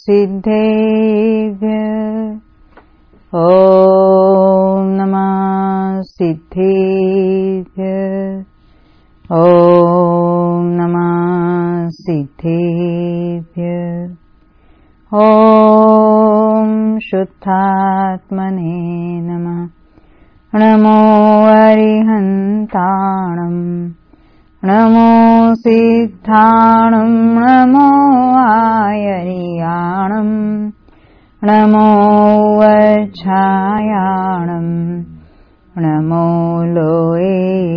सिद्धेभ्यः ॐ नमः सिद्धेभ्यः ॐ नमः सिद्धेभ्यः ॐ शुद्धात्मने नमः। नमो अरिहन्ताणं नमो सिद्धाणं नमो आयर्याणं नमो वज्रायाणं नमो लोये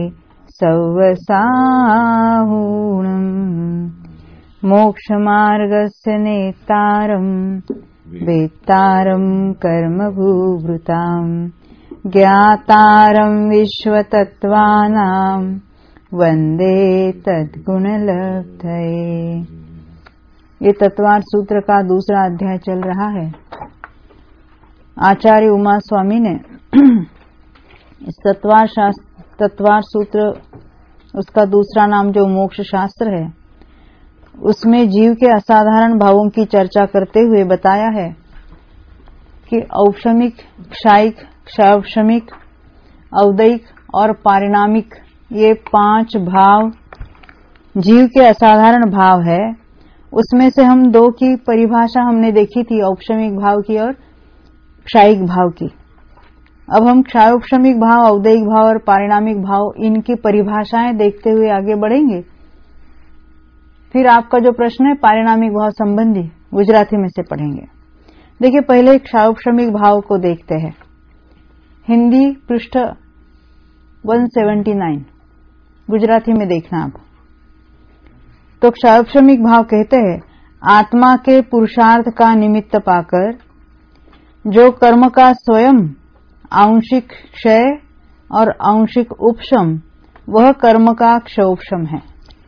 सव्वसाहूणं मोक्षमार्गस्य नेतारं वेत्तारं कर्मभूभृतां ज्ञातारं विश्वतत्त्वानां वंदे तद्गुणलब्धये। ये तत्वार्थ सूत्र का दूसरा अध्याय चल रहा है। आचार्य उमा स्वामी ने इस तत्वार्थ सूत्र, उसका दूसरा नाम जो मोक्ष शास्त्र है, उसमें जीव के असाधारण भावों की चर्चा करते हुए बताया है कि औपशमिक, क्षायिक, क्षावशमिक, औदैक और पारिणामिक, ये 5 भाव जीव के असाधारण भाव है। उसमें से हम 2 की परिभाषा हमने देखी थी, औपशमिक भाव की और क्षायिक भाव की। अब हम क्षायोपशमिक भाव, औदैक भाव और पारिणामिक भाव, इनकी परिभाषाएं देखते हुए आगे बढ़ेंगे। फिर आपका जो प्रश्न है पारिणामिक भाव संबंधी, गुजराती में से पढ़ेंगे। देखिए, पहले क्षायोपशमिक भाव को देखते हैं। हिंदी पृष्ठ 179, गुजराती में देखना आप। तो क्षायोपशमिक भाव कहते हैं, आत्मा के पुरुषार्थ का निमित्त पाकर जो कर्म का स्वयं आंशिक क्षय और आंशिक उपशम, वह कर्म का क्षयोपशम है।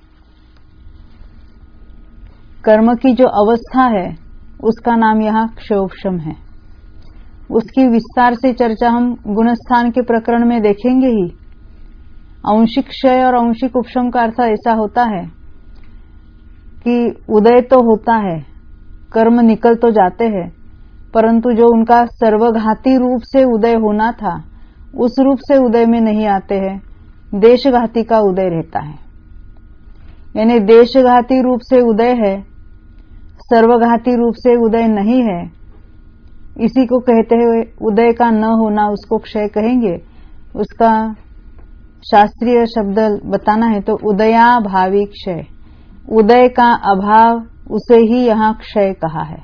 कर्म की जो अवस्था है उसका नाम यहाँ क्षयोपशम है। उसकी विस्तार से चर्चा हम गुणस्थान के प्रकरण में देखेंगे ही। आंशिक क्षय और आंशिक उपशम का अर्थ ऐसा होता है कि उदय तो होता है, कर्म निकल तो जाते हैं, परंतु जो उनका सर्वघाती रूप से उदय होना था, उस रूप से उदय में नहीं आते हैं, देशघाती का उदय रहता है। यानी देशघाती रूप से उदय है, सर्वघाती रूप से उदय नहीं है। इसी को कहते हैं उदय का न होना, उसको क्षय कहेंगे। उसका शास्त्रीय शब्द बताना है तो उदयाभावी क्षय, उदय का अभाव, उसे ही यहाँ क्षय कहा है।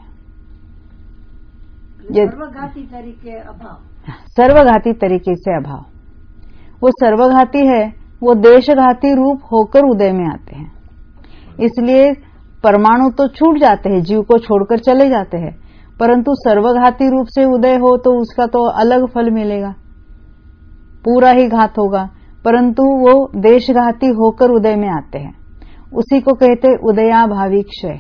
सर्वघाती तरीके अभाव, सर्वघाती तरीके से अभाव। वो सर्वघाती है, वो देशघाती रूप होकर उदय में आते हैं। इसलिए परमाणु तो छूट जाते हैं, जीव को छोड़कर चले जाते हैं, परंतु सर्वघाती रूप से उदय हो तो उसका तो अलग फल मिलेगा, पूरा ही घात होगा। परंतु वो देशघाती होकर उदय में आते हैं, उसी को कहते उदयाभावी क्षय।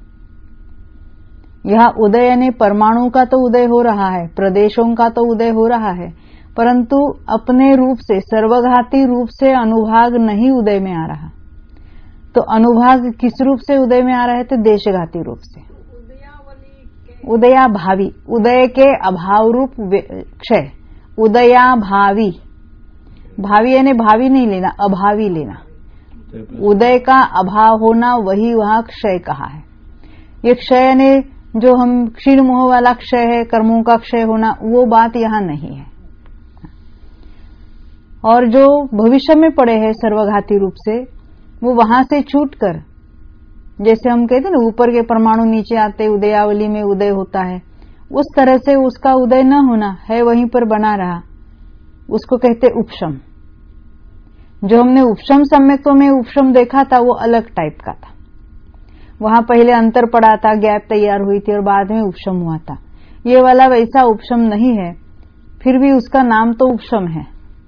यह उदय यानी परमाणु का तो उदय हो रहा है, प्रदेशों का तो उदय हो रहा है, परंतु अपने रूप से, सर्वघाती रूप से अनुभाग नहीं उदय में आ रहा। तो अनुभाग किस रूप से उदय में आ रहा है? तो देशघाती रूप से। उदयाभावी, उदय के अभाव रूप क्षय, उदयाभावी। भावी यानी भावी नहीं लेना, अभावी लेना। उदय का अभाव होना, वही वहां क्षय कहा है। ये क्षय यानी जो हम क्षीण मोह वाला क्षय है, कर्मों का क्षय होना, वो बात यहां नहीं है। और जो भविष्य में पड़े हैं सर्वघाती रूप से, वो वहां से छूटकर, जैसे हम कहते हैं ना ऊपर के परमाणु नीचे आते, उदयावली में उदय होता है, उस तरह से उसका उदय न होना है, वहीं पर बना रहा, उसको कहते उपशम। जो हमने उपशम सम्यक्तों में उपशम देखा था, वो अलग टाइप का था। वहां पहले अंतर पड़ा था, गैप तैयार हुई थी और बाद में उपशम हुआ था। ये वाला वैसा उपशम नहीं है, फिर भी उसका नाम तो उपशम है।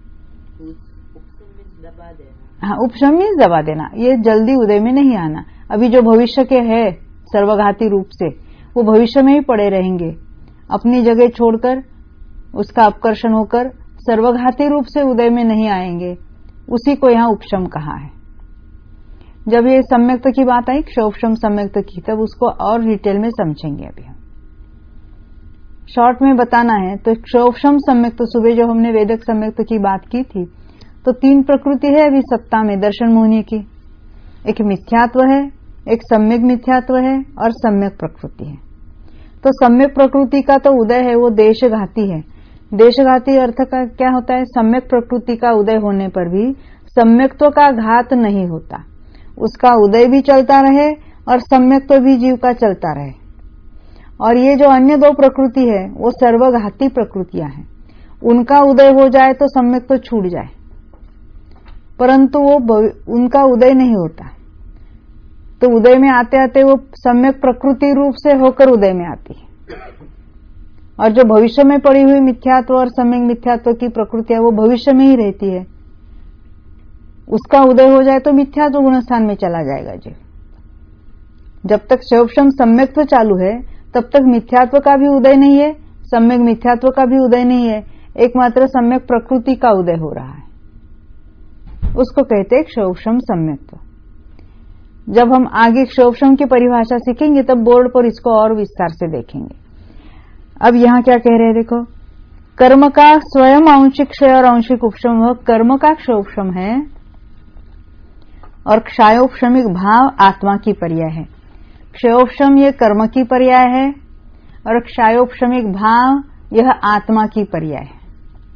हाँ, उपशम मीन्स दबा देना, ये जल्दी उदय में नहीं आना। अभी जो भविष्य के है सर्वघाती रूप से, वो भविष्य में ही पड़े रहेंगे, अपनी जगह छोड़कर उसका अपकर्षण होकर सर्वघाती रूप से उदय में नहीं आएंगे। उसी को यहाँ उपशम कहा है। जब ये सम्यक्त की बात आई, क्षोपशम सम्यक्त की, तब उसको और डिटेल में समझेंगे अभी हम। शॉर्ट में बताना है तो क्षोभशम सम्यक्त, तो सुबह जो हमने वेदक सम्यक्त की बात की थी, तो 3 प्रकृति है अभी सत्ता में दर्शन मोहिनी की। एक मिथ्यात्व है, एक सम्यक मिथ्यात्व है और सम्यक प्रकृति है। तो सम्यक प्रकृति का तो उदय है वो देशघाती है। देशघाती अर्थ का क्या होता है? सम्यक प्रकृति का उदय होने पर भी सम्यक्त्व का घात नहीं होता, उसका उदय भी चलता रहे और सम्यक्त्व भी जीव का चलता रहे। और ये जो अन्य 2 प्रकृति है वो सर्वघाती प्रकृतियां हैं, उनका उदय हो जाए तो सम्यक्त्व छूट जाए, परंतु वो उनका उदय नहीं होता। तो उदय में आते आते वो सम्यक प्रकृति रूप से होकर उदय में आती है। और जो भविष्य में पड़ी हुई मिथ्यात्व और सम्यक मिथ्यात्व की प्रकृतियां वो भविष्य में ही रहती है, उसका उदय हो जाए तो मिथ्यात्व गुणस्थान में चला जाएगा जी। जब तक क्षोभशम सम्यक्त्व चालू है तब तक मिथ्यात्व का भी उदय नहीं है, सम्यक मिथ्यात्व का भी उदय नहीं है, एकमात्र सम्यक प्रकृति का उदय हो रहा है, उसको कहते हैं क्षोभशम सम्यक्त्व। जब हम आगे क्षोभशम की परिभाषा सीखेंगे तब बोर्ड पर इसको और विस्तार से देखेंगे। अब यहां क्या कह रहे हैं देखो, कर्म का स्वयं आंशिक क्षय और आंशिक उपशम, वह कर्म का क्षोभशम है और क्षयोपशमिक भाव आत्मा की पर्याय है। क्षयोपशम ये कर्म की पर्याय है और क्षयोपशमिक भाव यह आत्मा की पर्याय है।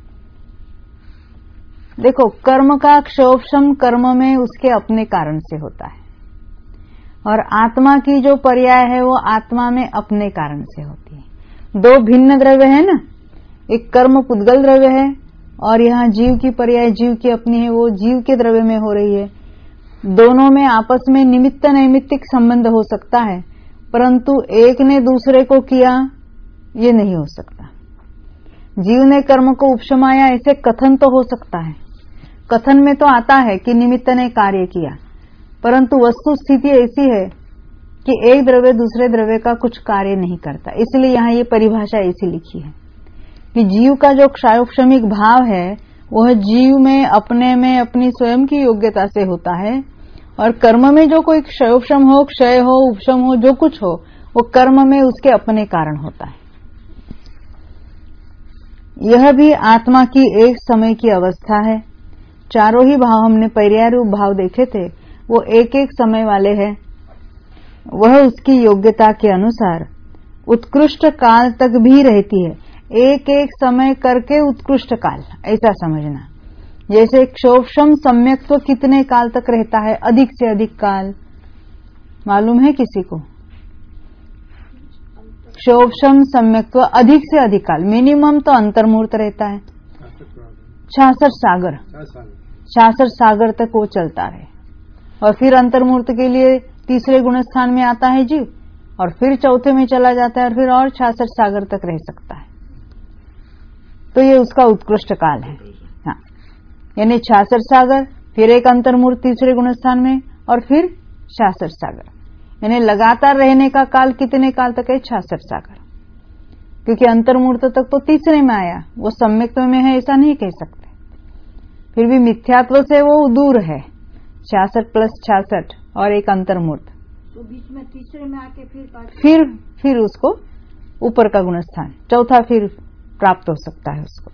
देखो, कर्म का क्षोभशम कर्म में उसके अपने कारण से होता है और आत्मा की जो पर्याय है वो आत्मा में अपने कारण से होती है। 2 भिन्न द्रव्य है ना, एक कर्म पुद्गल द्रव्य है और यहाँ जीव की पर्याय जीव की अपनी है, वो जीव के द्रव्य में हो रही है। दोनों में आपस में निमित्त नैमित्तिक संबंध हो सकता है, परंतु एक ने दूसरे को किया ये नहीं हो सकता। जीव ने कर्म को उपशमाया ऐसे कथन तो हो सकता है, कथन में तो आता है कि निमित्त ने कार्य किया, परंतु वस्तु स्थिति ऐसी है कि एक द्रव्य दूसरे द्रव्य का कुछ कार्य नहीं करता। इसलिए यहाँ ये परिभाषा ऐसी लिखी है कि जीव का जो क्षयोपशमिक भाव है वह जीव में अपनी स्वयं की योग्यता से होता है और कर्म में जो कोई क्षयोपशम हो, क्षय हो, उपशम हो, जो कुछ हो वो कर्म में उसके अपने कारण होता है। यह भी आत्मा की एक समय की अवस्था है। चारों ही भाव हमने पर्याय रूप भाव देखे थे, वो एक एक समय वाले हैं। वह उसकी योग्यता के अनुसार उत्कृष्ट काल तक भी रहती है। एक एक समय करके उत्कृष्ट काल, ऐसा समझना। जैसे क्षोभशम सम्यक्त्व कितने काल तक रहता है? अधिक से अधिक काल। मालूम है किसी को? क्षोभशम सम्यक्त्व अधिक से अधिक काल, मिनिमम तो अंतर्मुहूर्त रहता है 66 सागर, 66 सागर तक वो चलता रहे और फिर अंतर्मुहूर्त के लिए तीसरे गुणस्थान में आता है जीव और फिर चौथे में चला जाता है और फिर और 66 सागर तक रह सकता है। तो ये उसका उत्कृष्ट काल है। हाँ, यानी 66 सागर, फिर एक अंतर्मुहूर्त तीसरे गुणस्थान में और फिर 66 सागर, यानी लगातार रहने का काल कितने काल तक है? 66 सागर। क्योंकि अंतर्मुहूर्त तक तो तीसरे में आया, वो सम्यक्त्व में है ऐसा नहीं कह सकते। फिर भी मिथ्यात्व से वो दूर है, 66 + 66 और एक अंतर्मुहूर्त, तो बीच में तीसरे में आके फिर उसको ऊपर का गुणस्थान चौथा फिर प्राप्त हो सकता है उसको।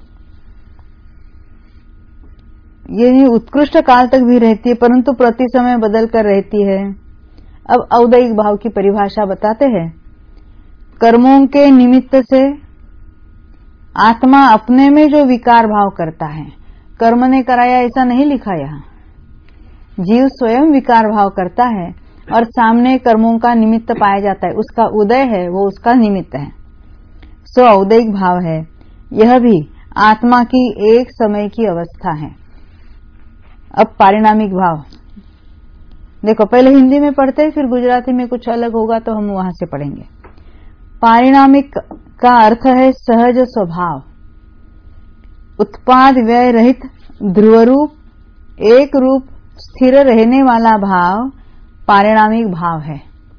ये उत्कृष्ट काल तक भी रहती है, परंतु प्रति समय बदल कर रहती है। अब औदैहिक भाव की परिभाषा बताते हैं। कर्मों के निमित्त से आत्मा अपने में जो विकार भाव करता है, कर्म ने कराया ऐसा नहीं लिखा यहाँ, जीव स्वयं विकार भाव करता है और सामने कर्मों का निमित्त पाया जाता है, उसका उदय है वो उसका निमित्त है, सो औदैहिक भाव है। यह भी आत्मा की एक समय की अवस्था है। अब पारिणामिक भाव देखो, पहले हिंदी में पढ़ते फिर गुजराती में कुछ अलग होगा तो हम वहां से पढ़ेंगे। पारिणामिक का अर्थ है सहज स्वभाव, उत्पाद व्यय रहित, ध्रुव रूप, एक रूप स्थिर रहने वाला भाव पारिणामिक भाव है।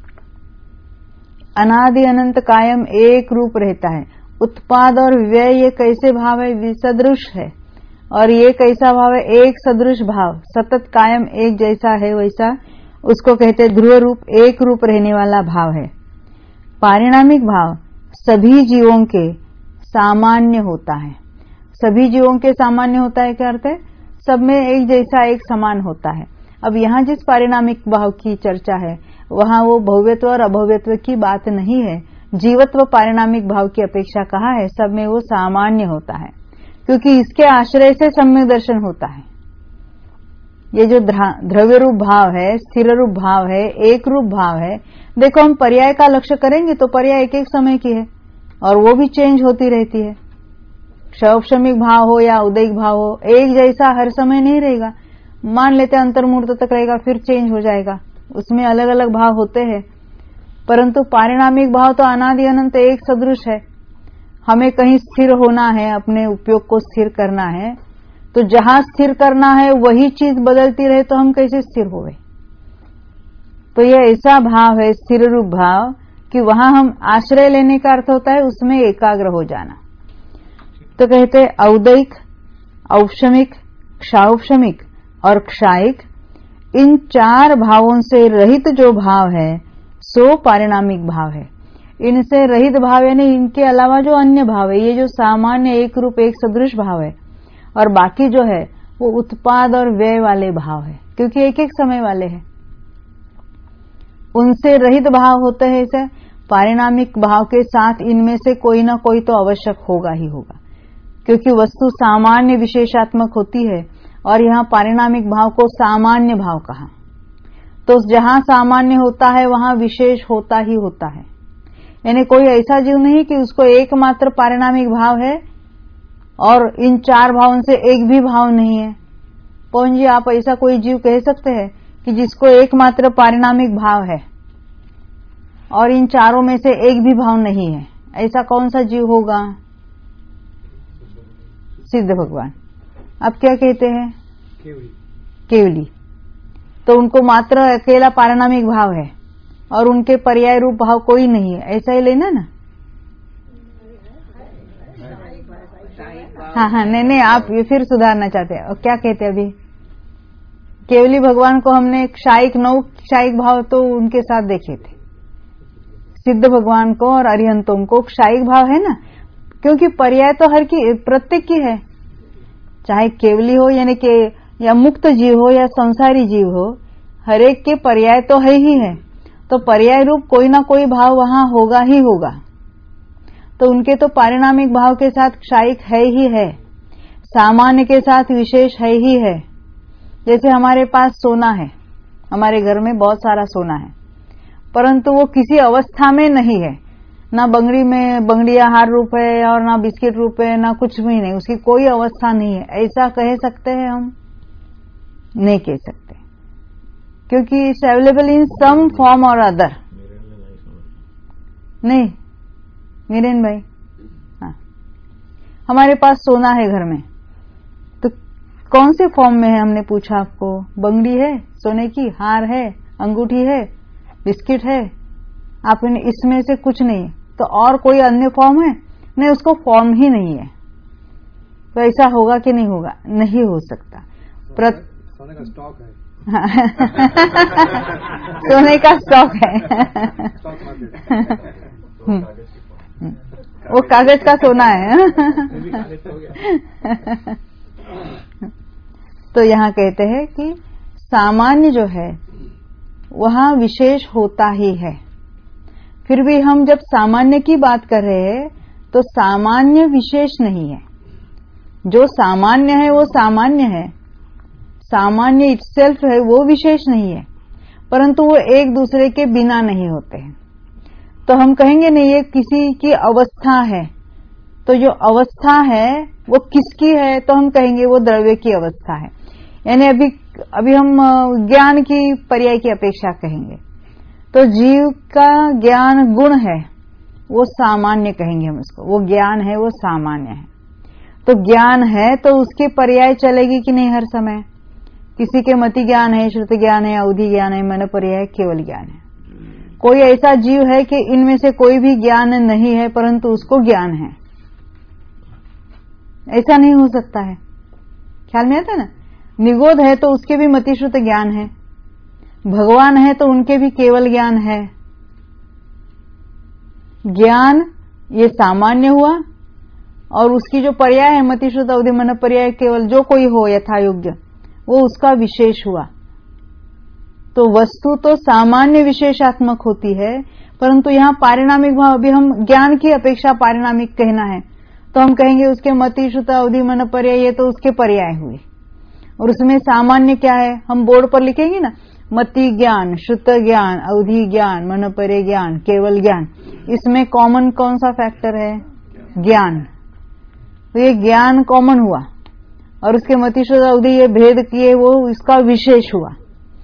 अनादि अनंत कायम एक रूप रहता है। उत्पाद और व्यय ये कैसे भाव है? विसदृश है। और ये कैसा भाव है? एक सदृश भाव, सतत कायम एक जैसा है वैसा, उसको कहते ध्रुव रूप, एक रूप रहने वाला भाव है। पारिणामिक भाव सभी जीवों के सामान्य होता है। सभी जीवों के सामान्य होता है क्या अर्थ है? सब में एक जैसा एक समान होता है। अब यहाँ जिस पारिणामिक भाव की चर्चा है वहां वो भव्यत्व और अभव्यत्व की बात नहीं है। जीवत्व पारिणामिक भाव की अपेक्षा कहा है, सब में वो सामान्य होता है, क्योंकि इसके आश्रय से सम्यक दर्शन होता है। ये जो द्रव्य रूप भाव है, स्थिर रूप भाव है, एक रूप भाव है, देखो हम पर्याय का लक्ष्य करेंगे तो पर्याय एक एक समय की है और वो भी चेंज होती रहती है। क्षौपशमिक भाव हो या उदयिक भाव हो, एक जैसा हर समय नहीं रहेगा। मान लेते अंतर्मुहूर्त तक रहेगा, फिर चेंज हो जाएगा, उसमें अलग अलग भाव होते हैं। परंतु पारिणामिक भाव तो अनादि अनंत एक सदृश है। हमें कहीं स्थिर होना है, अपने उपयोग को स्थिर करना है, तो जहां स्थिर करना है वही चीज बदलती रहे तो हम कैसे स्थिर होवे? तो यह ऐसा भाव है स्थिर रूप भाव कि वहां हम आश्रय लेने का अर्थ होता है उसमें एकाग्र हो जाना। तो कहते हैं औदयिक, औपशमिक, क्षौपशमिक और क्षायिक, इन चार भावों से रहित जो भाव है सो पारिणामिक भाव है। इनसे रहित भाव यानी इनके अलावा जो अन्य भाव है, ये जो सामान्य एक रूप एक सदृश भाव है, और बाकी जो है वो उत्पाद और व्यय वाले भाव है, क्योंकि एक एक समय वाले हैं। उनसे रहित भाव होते हैं इसे पारिणामिक भाव के साथ, इनमें से कोई ना कोई तो आवश्यक होगा ही होगा, क्योंकि वस्तु सामान्य विशेषात्मक होती है और यहाँ पारिणामिक भाव को सामान्य भाव कहा। तो जहां सामान्य होता है वहां विशेष होता ही होता है। यानी कोई ऐसा जीव नहीं कि उसको एकमात्र पारिणामिक भाव है और इन चार भावों से एक भी भाव नहीं है। पवन जी, आप ऐसा कोई जीव कह सकते हैं कि जिसको एकमात्र पारिणामिक भाव है और इन चारों में से एक भी भाव नहीं है? ऐसा कौन सा जीव होगा? सिद्ध भगवान। अब क्या कहते हैं? केवली। तो उनको मात्र अकेला पारिणामिक भाव है और उनके पर्याय रूप भाव कोई नहीं है, ऐसा ही लेना ना। हाँ, नहीं, आप ये फिर सुधारना चाहते हैं। और क्या कहते हैं अभी? केवली भगवान को हमने क्षायिक, नौ क्षायिक भाव तो उनके साथ देखे थे। सिद्ध भगवान को और अरिहंतों को क्षायिक भाव है ना, क्योंकि पर्याय तो हर की प्रत्येक की है, चाहे केवली हो यानी कि या मुक्त जीव हो या संसारी जीव हो, हर एक के पर्याय तो है ही है। तो पर्याय रूप कोई ना कोई भाव वहां होगा ही होगा। तो उनके तो पारिणामिक भाव के साथ क्षायिक है ही है, सामान्य के साथ विशेष है ही है। जैसे हमारे पास सोना है, हमारे घर में बहुत सारा सोना है, परंतु वो किसी अवस्था में नहीं है, ना बंगड़ी में बंगड़िया हार रूप है और ना बिस्किट रूप है, ना कुछ भी नहीं, उसकी कोई अवस्था नहीं है। ऐसा कह सकते हैं हम? नहीं कह सकते, क्योंकि it's available in some form और अदर। नहीं मीरेन भाई, हाँ, हमारे पास सोना है घर में, तो कौन से फॉर्म में है? हमने पूछा आपको। बंगड़ी है सोने की, हार है, अंगूठी है, बिस्किट है, आप इसमें से कुछ नहीं। तो और कोई अन्य फॉर्म है? नहीं, उसको फॉर्म ही नहीं है। तो ऐसा होगा कि नहीं होगा? नहीं हो सकता। सोने का स्टॉक है। सोने का स्टॉक है। वो कागज का सोना है। तो यहाँ कहते हैं कि सामान्य जो है वहां विशेष होता ही है। फिर भी हम जब सामान्य की बात कर रहे हैं तो सामान्य विशेष नहीं है। जो सामान्य है वो सामान्य है, सामान्य इटसेल्फ है, वो विशेष नहीं है, परंतु वो एक दूसरे के बिना नहीं होते हैं। तो हम कहेंगे नहीं ये किसी की अवस्था है, तो जो अवस्था है वो किसकी है? तो हम कहेंगे वो द्रव्य की अवस्था है। यानी अभी हम ज्ञान की पर्याय की अपेक्षा कहेंगे, तो जीव का ज्ञान गुण है, वो सामान्य कहेंगे हम उसको। वो ज्ञान है, वो सामान्य है। तो ज्ञान है तो उसकी पर्याय चलेगी कि नहीं? हर समय किसी के मति ज्ञान है, श्रुति ज्ञान है, अवधि ज्ञान है, मन पर्याय केवल ज्ञान है। कोई ऐसा जीव है कि इनमें से कोई भी ज्ञान नहीं है परंतु उसको ज्ञान है? ऐसा नहीं हो सकता है। ख्याल में आता है ना? निगोद है तो उसके भी मति श्रुत ज्ञान है, भगवान है तो उनके भी केवल ज्ञान है। ज्ञान ये सामान्य हुआ, और उसकी जो पर्याय है मति श्रुत अवधि मन पर्याय केवल जो कोई हो यथा योग्य, वो उसका विशेष हुआ। तो वस्तु तो सामान्य विशेषात्मक होती है, परंतु यहाँ पारिणामिक भाव, अभी हम ज्ञान की अपेक्षा पारिणामिक कहना है तो हम कहेंगे उसके मति श्रुत अवधि मन पर्याय, ये तो उसके पर्याय हुए, और उसमें सामान्य क्या है हम बोर्ड पर लिखेंगे ना, मति ज्ञान, श्रुत ज्ञान, अवधि ज्ञान, मन पर्याय ज्ञान, केवल ज्ञान। इसमें कॉमन कौन सा फैक्टर है? ज्ञान। तो ये ज्ञान कॉमन हुआ, और उसके मति श्रुत अवधि ये भेद किए, वो इसका विशेष हुआ।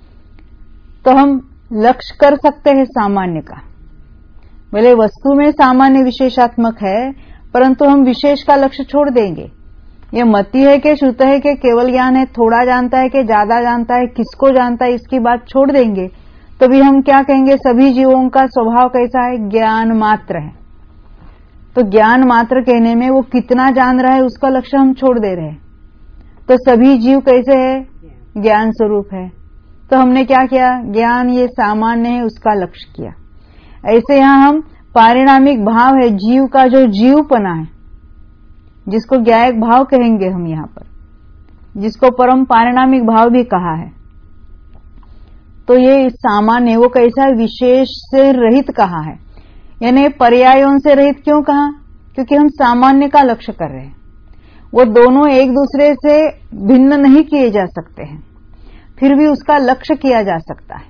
तो हम लक्ष्य कर सकते हैं सामान्य का, भले वस्तु में सामान्य विशेषात्मक है, परंतु हम विशेष का लक्ष्य छोड़ देंगे। ये मति है कि श्रुत है कि केवल ज्ञान है, थोड़ा जानता है कि ज्यादा जानता है, किसको जानता है, इसकी बात छोड़ देंगे। तो भी हम क्या कहेंगे? सभी जीवों का स्वभाव कैसा है? ज्ञान मात्र है। तो ज्ञान मात्र कहने में वो कितना जान रहा है उसका लक्ष्य हम छोड़ दे रहे हैं। तो सभी जीव कैसे है? ज्ञान स्वरूप है। तो हमने क्या किया? ज्ञान ये सामान्य है उसका लक्ष्य किया। ऐसे यहां हम पारिणामिक भाव है, जीव का जो जीवपना है, जिसको ज्ञायक भाव कहेंगे हम यहाँ पर, जिसको परम पारिणामिक भाव भी कहा है। तो ये सामान्य, वो कैसा विशेष से रहित कहा है, यानी पर्यायों से रहित क्यों कहा? क्योंकि हम सामान्य का लक्ष्य कर रहे हैं। वो दोनों एक दूसरे से भिन्न नहीं किए जा सकते हैं, फिर भी उसका लक्ष्य किया जा सकता है।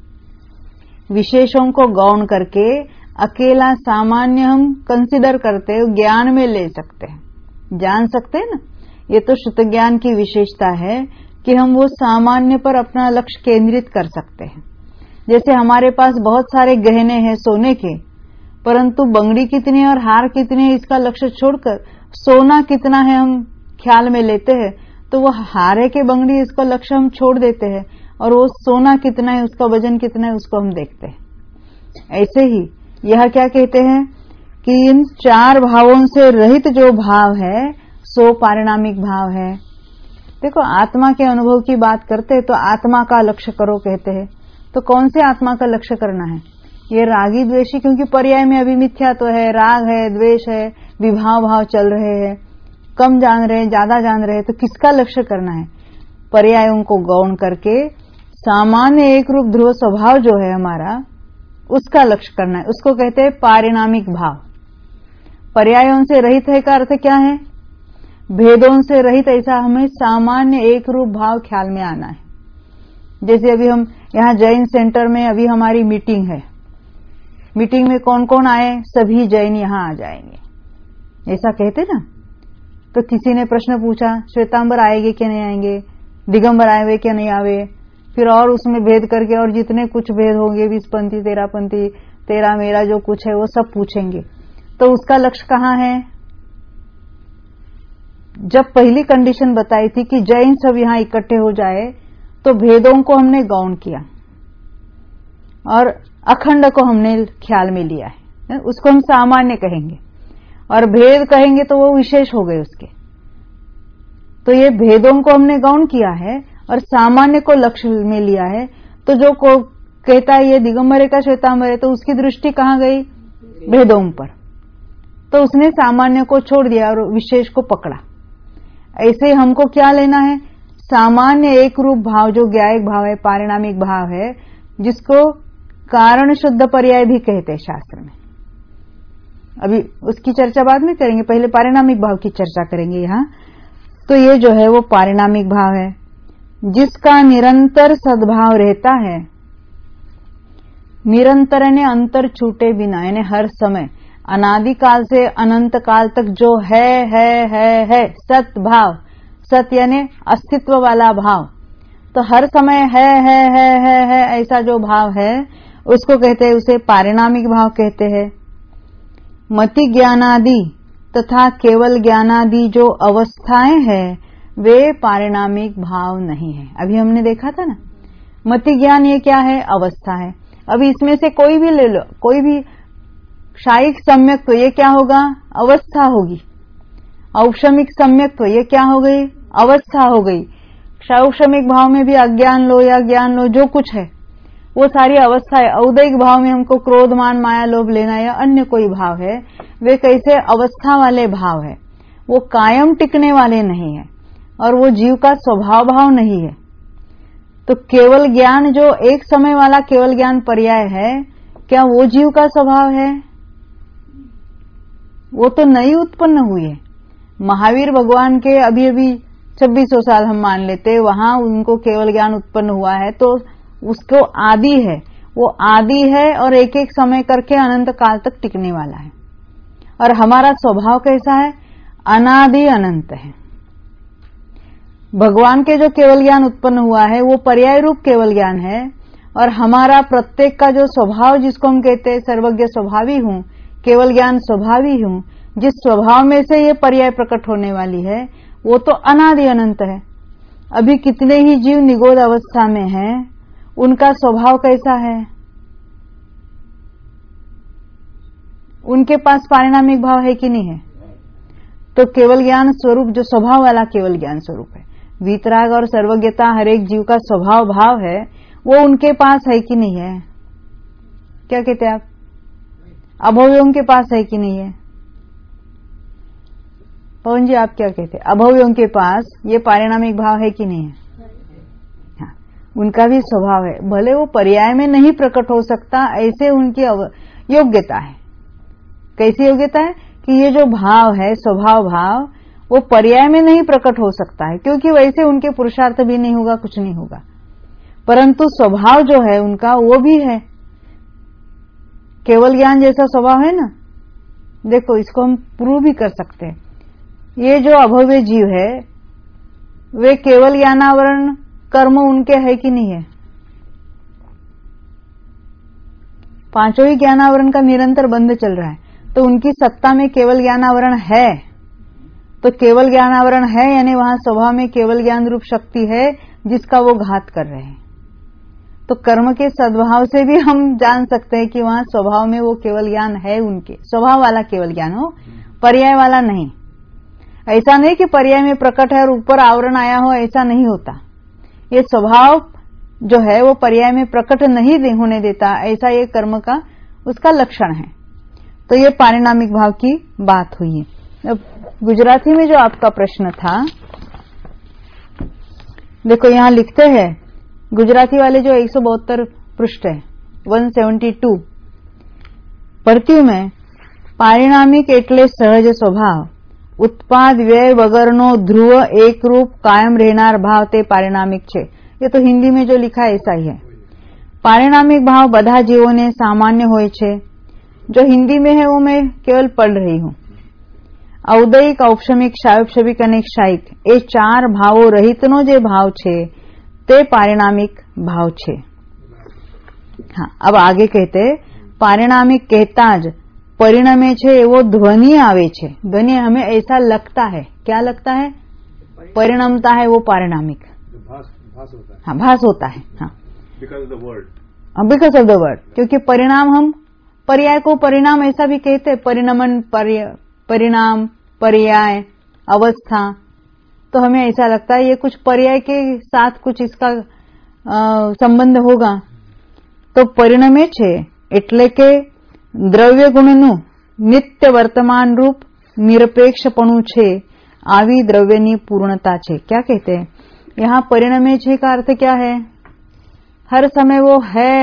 विशेषों को गौण करके अकेला सामान्य हम कंसिडर करते हैं, ज्ञान में ले सकते हैं, जान सकते हैं ना। ये तो शुद्ध ज्ञान की विशेषता है कि हम वो सामान्य पर अपना लक्ष्य केंद्रित कर सकते हैं। जैसे हमारे पास बहुत सारे गहने हैं सोने के, परंतु बंगड़ी कितनी है और हार कितने है इसका लक्ष्य छोड़कर सोना कितना है हम ख्याल में लेते हैं। तो वो हारे के बंगड़ी इसका लक्ष्य हम छोड़ देते हैं, और वो सोना कितना है, उसका वजन कितना है, उसको हम देखते हैं। ऐसे ही यह क्या कहते हैं कि इन चार भावों से रहित जो भाव है सो पारिणामिक भाव है। देखो, आत्मा के अनुभव की बात करते हैं तो आत्मा का लक्ष्य करो कहते हैं। तो कौन से आत्मा का लक्ष्य करना है? ये रागी द्वेषी, क्योंकि पर्याय में अभी मिथ्या तो है, राग है, द्वेष है, विभाव भाव चल रहे हैं, कम जान रहे हैं, ज्यादा जान रहे हैं, तो किसका लक्ष्य करना है? पर्यायों को गौण करके सामान्य एक रूप ध्रुव स्वभाव जो है हमारा, उसका लक्ष्य करना है। उसको कहते हैं पारिणामिक भाव। पर्यायों से रहित है का अर्थ क्या है? भेदों से रहित, ऐसा हमें सामान्य एक रूप भाव ख्याल में आना है। जैसे अभी हम यहाँ जैन सेंटर में अभी हमारी मीटिंग है, मीटिंग में कौन कौन आए? सभी जैन यहाँ आ जाएंगे, ऐसा कहते ना। तो किसी ने प्रश्न पूछा, श्वेतांबर आएंगे क्या नहीं आएंगे, दिगंबर आए क्या नहीं आवे, फिर और उसमें भेद करके और जितने कुछ भेद होंगे, 20पंथी, 13पंथी, तेरा मेरा जो कुछ है वो सब पूछेंगे। तो उसका लक्ष्य कहाँ है? जब पहली कंडीशन बताई थी कि जैन सब यहाँ इकट्ठे हो जाए, तो भेदों को हमने गौण किया और अखंड को हमने ख्याल में लिया है, उसको हम सामान्य कहेंगे, और भेद कहेंगे तो वो विशेष हो गए उसके। तो ये भेदों को हमने गौण किया है और सामान्य को लक्ष्य में लिया है। तो जो को कहता है ये दिगंबर है का श्वेतांबर है, तो उसकी दृष्टि कहाँ गई? भेदों पर। तो उसने सामान्य को छोड़ दिया और विशेष को पकड़ा। ऐसे ही हमको क्या लेना है? सामान्य एक रूप भाव जो ज्ञायक भाव है, पारिणामिक भाव है, जिसको कारण शुद्ध पर्याय भी कहते हैं शास्त्र में। अभी उसकी चर्चा बाद में करेंगे, पहले पारिणामिक भाव की चर्चा करेंगे यहाँ। तो ये जो है वो पारिणामिक भाव है, जिसका निरंतर सद्भाव रहता है। निरंतर यानी अंतर छूटे बिना, यानी हर समय, अनादिकाल से अनंत काल तक जो है सत भाव। सत यानी अस्तित्व वाला भाव। तो हर समय है ऐसा जो भाव है उसको कहते हैं, उसे पारिणामिक भाव कहते हैं। मति ज्ञानादि तथा केवल ज्ञानादि जो अवस्थाएं हैं वे पारिणामिक भाव नहीं है। अभी हमने देखा था ना, मति ज्ञान ये क्या है? अवस्था है। अभी इसमें से कोई भी ले लो, कोई भी शायिक सम्यक, तो ये क्या होगा? अवस्था होगी। औक्षमिक सम्यक, तो ये क्या हो गई? अवस्था हो गई। औक्षमिक भाव में भी अज्ञान लो या ज्ञान लो, जो कुछ है वो सारी अवस्था है। औदैहिक भाव में हमको क्रोध मान माया लोभ लेना या अन्य कोई भाव है, वे कैसे अवस्था वाले भाव है, वो कायम टिकने वाले नहीं है और वो जीव का स्वभाव भाव नहीं है। तो केवल ज्ञान जो एक समय वाला केवल ज्ञान पर्याय है, क्या वो जीव का स्वभाव है? वो तो नई उत्पन्न हुई है। महावीर भगवान के अभी 2600 साल हम मान लेते, वहां उनको केवल ज्ञान उत्पन्न हुआ है तो उसको आदि है, वो आदि है और एक एक समय करके अनंत काल तक टिकने वाला है। और हमारा स्वभाव कैसा है? अनादि अनंत है। भगवान के जो केवल ज्ञान उत्पन्न हुआ है वो पर्याय रूप केवल ज्ञान है, और हमारा प्रत्येक का जो स्वभाव जिसको हम कहते हैं सर्वज्ञ स्वभावी हूं, केवल ज्ञान स्वभावी हूं, जिस स्वभाव में से ये पर्याय प्रकट होने वाली है वो तो अनादि अनंत है। अभी कितने ही जीव निगोद अवस्था में हैं, उनका स्वभाव कैसा है? उनके पास पारिणामिक भाव है कि नहीं है? तो केवल ज्ञान स्वरूप जो स्वभाव वाला केवल ज्ञान स्वरूप है, वीतराग और सर्वज्ञता हर एक जीव का स्वभाव भाव है, वो उनके पास है कि नहीं है? क्या कहते हैं आप? अभव्यों के पास है कि नहीं है? पवन जी आप क्या कहते हैं? अभव्यों के पास ये पारिणामिक भाव है कि नहीं है? हाँ, उनका भी स्वभाव है, भले वो पर्याय में नहीं प्रकट हो सकता, ऐसे उनकी योग्यता है। कैसी योग्यता है कि ये जो भाव है स्वभाव भाव, वो पर्याय में नहीं प्रकट हो सकता है, क्योंकि वैसे उनके पुरुषार्थ भी नहीं होगा, कुछ नहीं होगा, परंतु स्वभाव जो है उनका वो भी है। केवल ज्ञान जैसा स्वभाव है ना, देखो इसको हम प्रूव भी कर सकते हैं। ये जो अभव्य जीव है वे केवल ज्ञानावरण कर्म उनके है कि नहीं है? पांचों ही ज्ञानावरण का निरंतर बंध चल रहा है, तो उनकी सत्ता में केवल ज्ञानावरण है। तो केवल ज्ञानावरण है यानी वहां स्वभाव में केवल ज्ञान रूप शक्ति है जिसका वो घात कर रहे हैं। तो कर्म के सद्भाव से भी हम जान सकते हैं कि वहां स्वभाव में वो केवल ज्ञान है, उनके स्वभाव वाला केवल ज्ञान हो, पर्याय वाला नहीं। ऐसा नहीं कि पर्याय में प्रकट है और ऊपर आवरण आया हो, ऐसा नहीं होता। ये स्वभाव जो है वो पर्याय में प्रकट नहीं होने देता, ऐसा ये कर्म का उसका लक्षण है। तो ये पारिणामिक भाव की बात हुई है। अब गुजराती में जो आपका प्रश्न था, देखो यहां लिखते हैं, गुजराती वाले जो 172 पृष्ठ है 172 परत्यु में पारिणामिक एटले सहज स्वभाव, उत्पाद व्यय वगरनो ध्रुव एक रूप कायम रहनार भाव ते पारिणामिक छे। ये तो हिंदी में जो लिखा है ऐसा ही है। पारिणामिक भाव बधा जीवोने सामान्य होय छे। जो हिंदी में है वो मैं केवल पढ़ रही हूं। औदयिक, औपशमिक, शायोपशमिक અને क्षायिक ए चार भावो रहितनो जे भाव छे ते पारिणामिक भाव छे। हाँ, अब आगे कहते पारिणामिक कहता ज परिणमे छे एवो ध्वनि आवे छे। ध्वनि हमें ऐसा लगता है, क्या लगता है? परिणमता है वो पारिणामिक, भास होता है। हाँ, भास होता है। हाँ, because of the word, because of the word, क्योंकि परिणाम हम पर्याय को परिणाम ऐसा भी कहते, परिणमन, परिणाम, पर्याय, अवस्था, तो हमें ऐसा लगता है ये कुछ पर्याय के साथ कुछ इसका संबंध होगा। तो परिणमे छे એટલે કે દ્રવ્ય ગુણનું નિત્ય વર્તમાન रूप निरपेक्षपणु छे, आवी द्रव्यनी पूर्णता छे। क्या कहते हैं यहाँ परिणमे छे का अर्थ क्या है? हर समय वो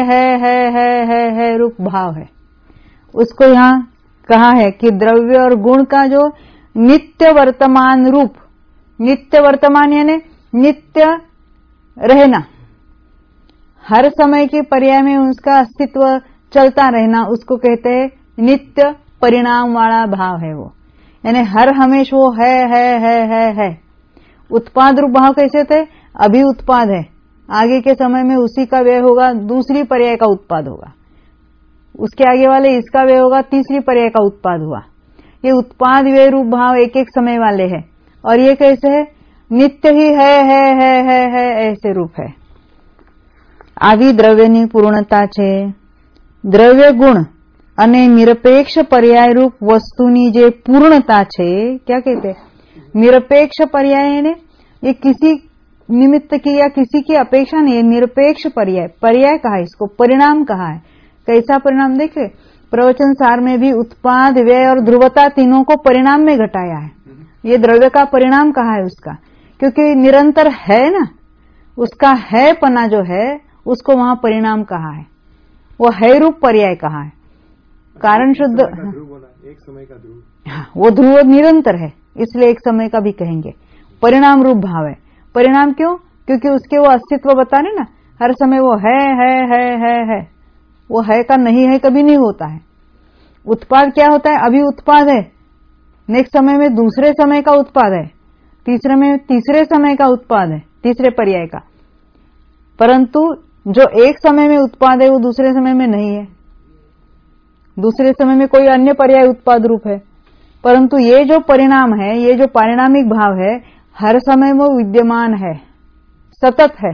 है रूप भाव है, उसको यहाँ कहा है कि द्रव्य और गुण का जो नित्य वर्तमान रूप, नित्य वर्तमान यानी नित्य रहना, हर समय के पर्याय में उसका अस्तित्व चलता रहना, उसको कहते हैं नित्य परिणाम वाला भाव है वो, यानी हर हमेश वो है। उत्पाद रूप भाव कैसे थे? अभी उत्पाद है, आगे के समय में उसी का व्यय होगा, दूसरी पर्याय का उत्पाद होगा, उसके आगे वाले इसका व्यय होगा, तीसरी पर्याय का उत्पाद हुआ। ये उत्पाद व्यय रूप भाव एक एक समय वाले हैं, और ये कैसे है? नित्य ही है ऐसे रूप है। आवी द्रव्यनी पूर्णता छे। द्रव्य गुण અને निरपेक्ष पर्याय रूप वस्तुनी जे पूर्णता छे, क्या कहते हैं? निरपेक्ष पर्याय ने ये किसी निमित्त की या किसी की अपेक्षा नहीं है, निरपेक्ष पर्याय, पर्याय कहा है इसको, परिणाम कहा है। कैसा परिणाम? देखे प्रवचन सार में भी उत्पाद, व्यय और ध्रुवता तीनों को परिणाम में घटाया है। ये द्रव्य का परिणाम कहा है उसका, क्योंकि निरंतर है ना, उसका है पना जो है उसको वहां परिणाम कहा है, वो है रूप पर्याय कहा है। कारण शुद्ध एक समय का ध्रुव, हाँ, वो ध्रुव निरंतर है, इसलिए एक समय का भी कहेंगे। परिणाम रूप भाव है। परिणाम क्यों? क्योंकि उसके वो अस्तित्व बता रहे ना, हर समय वो है। वो है का नहीं है कभी नहीं होता है। उत्पाद क्या होता है? अभी उत्पाद है, नेक्स्ट समय में दूसरे समय का उत्पाद है, तीसरे में तीसरे समय का उत्पाद है, तीसरे पर्याय का। परंतु जो एक समय में उत्पाद है वो दूसरे समय में नहीं है। दूसरे समय में कोई अन्य पर्याय उत्पाद रूप है, परंतु ये जो परिणाम है, ये जो पारिणामिक भाव है, हर समय में विद्यमान है, सतत है।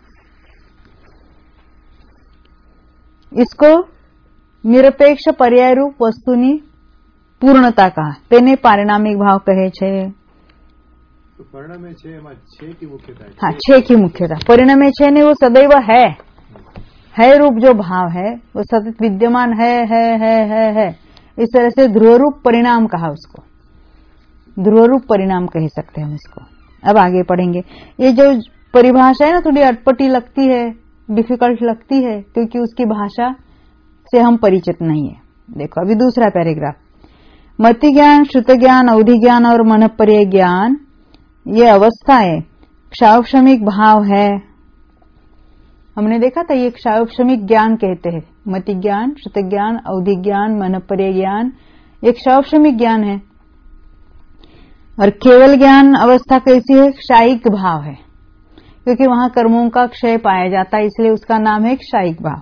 इसको निरपेक्ष पर्याय रूप वस्तुनी पूर्णता कहा, તેને પારિણામિક ભાવ કહે છે। तो परिणाम है छह, एમાં छह की मुख्यता है। हाँ, छह की मुख्यता। परिणाम छह ने वो सदैव है रूप जो भाव है वो सतत विद्यमान है। इस तरह से ध्रुव रूप परिणाम कहा उसको, ध्रुव रूप परिणाम कह सकते हैं इसको। अब आगे पढ़ेंगे। ये जो परिभाषा है ना, थोड़ी अटपटी लगती है, डिफिकल्ट लगती है, क्योंकि उसकी भाषा से हम परिचित नहीं है। देखो अभी दूसरा पैराग्राफ। मति ज्ञान, श्रुत ज्ञान, अवधि ज्ञान और मनःपर्यय ज्ञान, ये अवस्थाएं क्षावक्षमिक भाव है। हमने देखा था ये क्षावक्षमिक ज्ञान कहते हैं। मति ज्ञान, श्रुत ज्ञान, अवधि ज्ञान, मनःपर्यय ज्ञान, ये क्षावक्षमिक ज्ञान है। और केवल ज्ञान अवस्था कैसी है? क्षायिक भाव है, क्योंकि वहां कर्मों का क्षय पाया जाता है, इसलिए उसका नाम है क्षायिक भाव।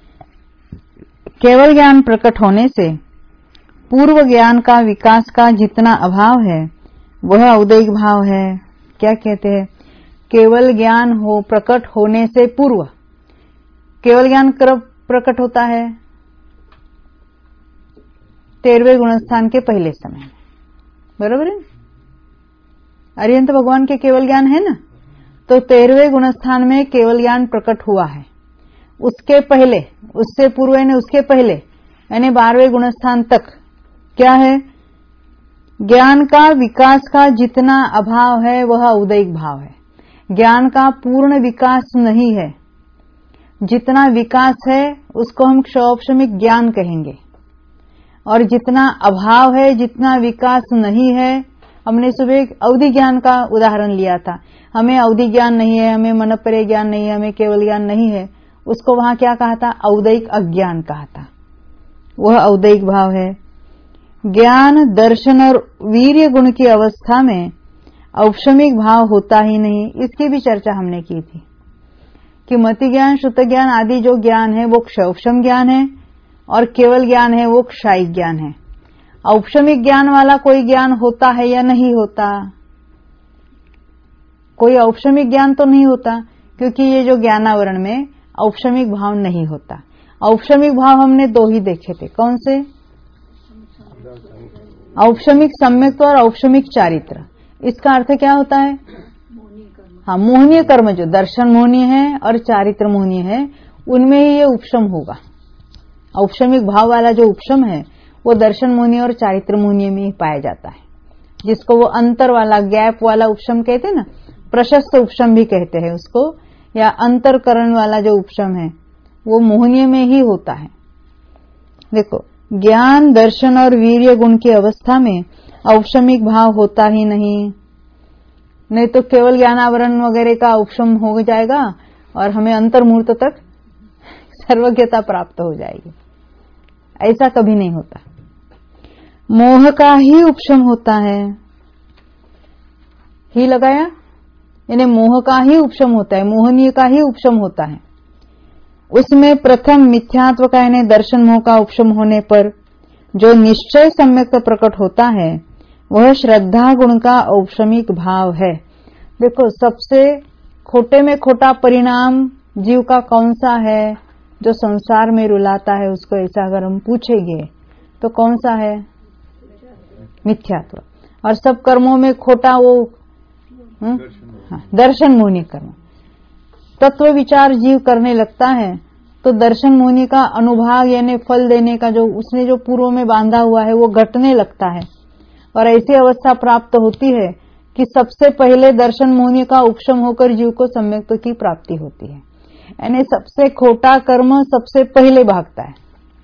केवल ज्ञान प्रकट होने से पूर्व ज्ञान का विकास का जितना अभाव है वह औदैहिक भाव है। क्या कहते हैं? केवल ज्ञान हो प्रकट होने से पूर्व। केवल ज्ञान कब प्रकट होता है? 13वें गुणस्थान के पहले समय में, बराबर है? अरिहंत भगवान के केवल ज्ञान है ना, तो 13वें गुणस्थान में केवल ज्ञान प्रकट हुआ है। उसके पहले, उससे पूर्व यानी उसके पहले, यानी 12वें गुणस्थान तक क्या है? ज्ञान का विकास का जितना अभाव है वह औदैहिक भाव है। ज्ञान का पूर्ण विकास नहीं है, जितना विकास है उसको हम क्षौपशमिक ज्ञान कहेंगे, और जितना अभाव है, जितना विकास नहीं है, हमने सुबह अवधि ज्ञान का उदाहरण लिया था। हमें अवधि ज्ञान नहीं है, हमें मनःपर्यय ज्ञान नहीं है, हमें केवल ज्ञान नहीं है, उसको वहां क्या कहा था? औदैहिक अज्ञान कहा था। वह औदैहिक भाव है। ज्ञान, दर्शन और वीर्य गुण की अवस्था में औपशमिक भाव होता ही नहीं। इसकी भी चर्चा हमने की थी कि मति ज्ञान, श्रुत ज्ञान आदि जो ज्ञान है वो क्षौपशम ज्ञान है, और केवल ज्ञान है वो क्षायिक ज्ञान है। औपशमिक ज्ञान वाला कोई ज्ञान होता है या नहीं होता? कोई औपशमिक ज्ञान तो नहीं होता, क्योंकि ये जो ज्ञानावरण में औपशमिक भाव नहीं होता। औपशमिक भाव हमने दो ही देखे थे। कौन से? औपशमिक सम्यक्त्व और औपशमिक चारित्र। इसका अर्थ क्या होता है? हाँ, मोहनीय कर्म जो दर्शन मोहनीय है और चारित्र मोहनीय है, उनमें ही ये उपशम होगा। औपशमिक भाव वाला जो उपशम है वो दर्शन मोहनीय और चारित्र मोहनीय में ही पाया जाता है, जिसको वो अंतर वाला, गैप वाला उपशम कहते हैं ना, प्रशस्त उपशम भी कहते हैं उसको, या अंतरकरण वाला जो उपशम है वो मोहनीय में ही होता है। देखो, ज्ञान, दर्शन और वीर्य गुण की अवस्था में औपशमिक भाव होता ही नहीं तो केवल ज्ञानावरण वगैरह का उपशम हो जाएगा और हमें अंतर्मुहूर्त तक सर्वज्ञता प्राप्त हो जाएगी। ऐसा कभी नहीं होता। मोह का ही उपशम होता है। ही लगाया, यानी मोह का ही उपशम होता है, मोहनीय का ही उपशम होता है। उसमें प्रथम मिथ्यात्व का यानी दर्शन मोह का उपशम होने पर जो निश्चय सम्यक प्रकट होता है वह श्रद्धा गुण का औपशमिक भाव है। देखो, सबसे खोटे में खोटा परिणाम जीव का कौन सा है जो संसार में रुलाता है उसको? ऐसा अगर हम पूछेंगे तो कौन सा है? मिथ्यात्व। और सब कर्मों में खोटा वो दर्शन मोहनी कर्म। तत्व विचार जीव करने लगता है तो दर्शन मुनि का अनुभाग यानी फल देने का जो उसने जो पूर्व में बांधा हुआ है वो घटने लगता है और ऐसी अवस्था प्राप्त होती है कि सबसे पहले दर्शन मुनि का उपशम होकर जीव को सम्यक्त्व की प्राप्ति होती है। यानी सबसे खोटा कर्म सबसे पहले भागता है।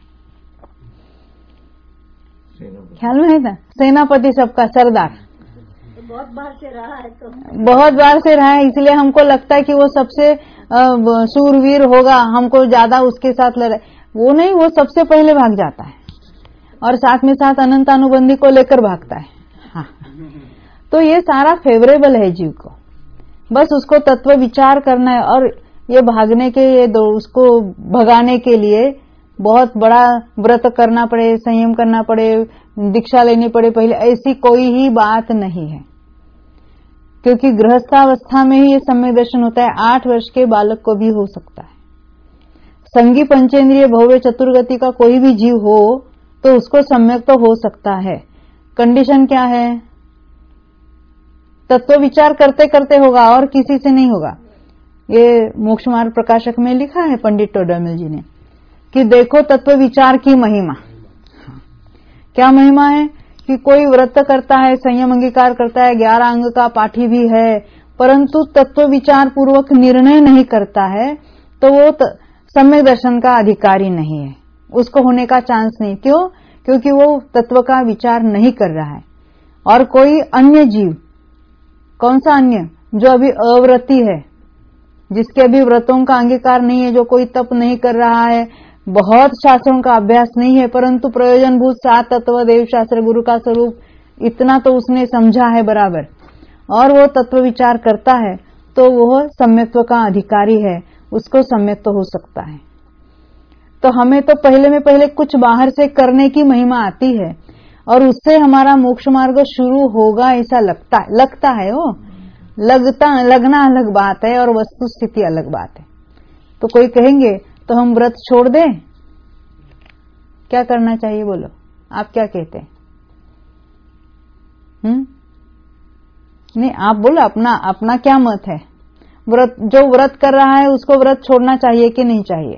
ख्याल में है ना? सेनापति सबका सरदार बहुत बार से रहा है, तो बहुत बार से रहा है, इसलिए हमको लगता है कि वो सबसे सूरवीर होगा, हमको ज्यादा उसके साथ लड़ाई। वो नहीं, वो सबसे पहले भाग जाता है और साथ में साथ अनंत अनुबंधी को लेकर भागता है। हाँ। तो ये सारा फेवरेबल है जीव को, बस उसको तत्व विचार करना है। और ये भागने के ये उसको भगाने के लिए बहुत बड़ा व्रत करना पड़े, संयम करना पड़े, दीक्षा लेनी पड़े पहले, ऐसी कोई ही बात नहीं है। क्योंकि गृहस्थावस्था में ही ये सम्यक दर्शन होता है। 8 वर्ष के बालक को भी हो सकता है। संगी पंचेंद्रिय भव्य चतुर्गति का कोई भी जीव हो तो उसको सम्यक तो हो सकता है। कंडीशन क्या है? तत्व विचार करते करते होगा और किसी से नहीं होगा। ये मोक्ष मार्ग प्रकाशक में लिखा है पंडित टोडरमल जी ने कि देखो तत्व विचार की महिमा। क्या महिमा है? कि कोई व्रत करता है, संयम अंगीकार करता है, 11 अंग का पाठी भी है, परंतु तत्व विचार पूर्वक निर्णय नहीं करता है तो वो सम्यक दर्शन का अधिकारी नहीं है, उसको होने का चांस नहीं। क्यों? क्योंकि वो तत्व का विचार नहीं कर रहा है। और कोई अन्य जीव, कौन सा अन्य? जो अभी अव्रती है, जिसके अभी व्रतों का अंगीकार नहीं है, जो कोई तप नहीं कर रहा है, बहुत शास्त्रों का अभ्यास नहीं है, परंतु प्रयोजनभूत 7 तत्व, देव शास्त्र, गुरु का स्वरूप, इतना तो उसने समझा है बराबर, और वो तत्व विचार करता है, तो वह सम्यक्त्व का अधिकारी है, उसको सम्यक्त्व हो सकता है। तो हमें तो पहले में पहले कुछ बाहर से करने की महिमा आती है और उससे हमारा मोक्ष मार्ग शुरू होगा ऐसा लगता है। वो लगना अलग बात है और वस्तु स्थिति अलग बात है। तो कोई कहेंगे तो हम व्रत छोड़ दें, क्या करना चाहिए? बोलो, आप क्या कहते हैं? नहीं, आप बोलो अपना क्या मत है? जो व्रत कर रहा है उसको व्रत छोड़ना चाहिए कि नहीं चाहिए?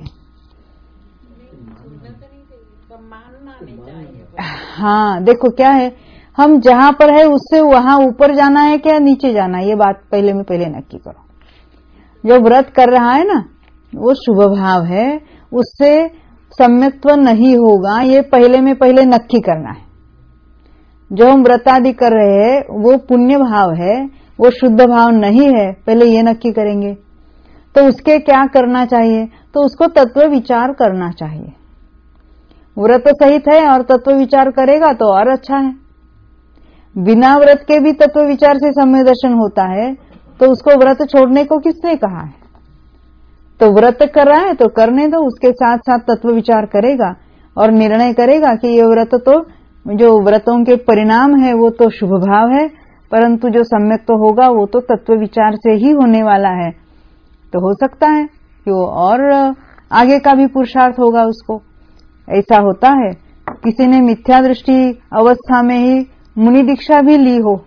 हाँ, देखो क्या है, हम जहां पर है उससे वहां ऊपर जाना है क्या नीचे जाना है, ये बात पहले में पहले नक्की करो। जो व्रत कर रहा है ना वो शुभ भाव है, उससे सम्यक्त्व नहीं होगा, ये पहले में पहले नक्की करना है। जो हम व्रत आदि कर रहे हैं वो पुण्य भाव है, वो शुद्ध भाव नहीं है, पहले ये नक्की करेंगे। तो उसके क्या करना चाहिए? तो उसको तत्व विचार करना चाहिए। व्रत सहित है और तत्व विचार करेगा तो और अच्छा है। बिना व्रत के भी तत्व विचार से सम्यक दर्शन होता है, तो उसको व्रत छोड़ने को किसने कहा है? तो व्रत कर रहा है तो करने दो, उसके साथ साथ तत्व विचार करेगा और निर्णय करेगा कि ये व्रत तो जो व्रतों के परिणाम है वो तो शुभ भाव है, परंतु जो सम्यक तो होगा वो तो तत्व विचार से ही होने वाला है। तो हो सकता है कि वो और आगे का भी पुरुषार्थ होगा उसको। ऐसा होता है, किसी ने मिथ्या दृष्टि अवस्था में ही मुनि दीक्षा भी ली हो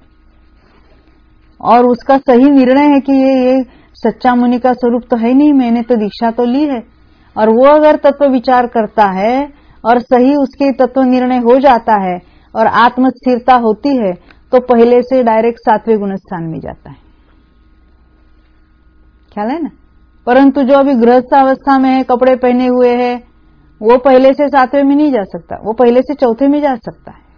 और उसका सही निर्णय है कि ये सच्चा मुनि का स्वरूप तो है नहीं, मैंने तो दीक्षा तो ली है, और वो अगर तत्व विचार करता है और सही उसके तत्व निर्णय हो जाता है और आत्म स्थिरता होती है तो पहले से डायरेक्ट 7वें गुण स्थान में जाता है। ख्याल है ना? परंतु जो अभी गृहस्थ अवस्था में है, कपड़े पहने हुए है, वो पहले से 7वें में नहीं जा सकता, वो पहले से 4थे में जा सकता है।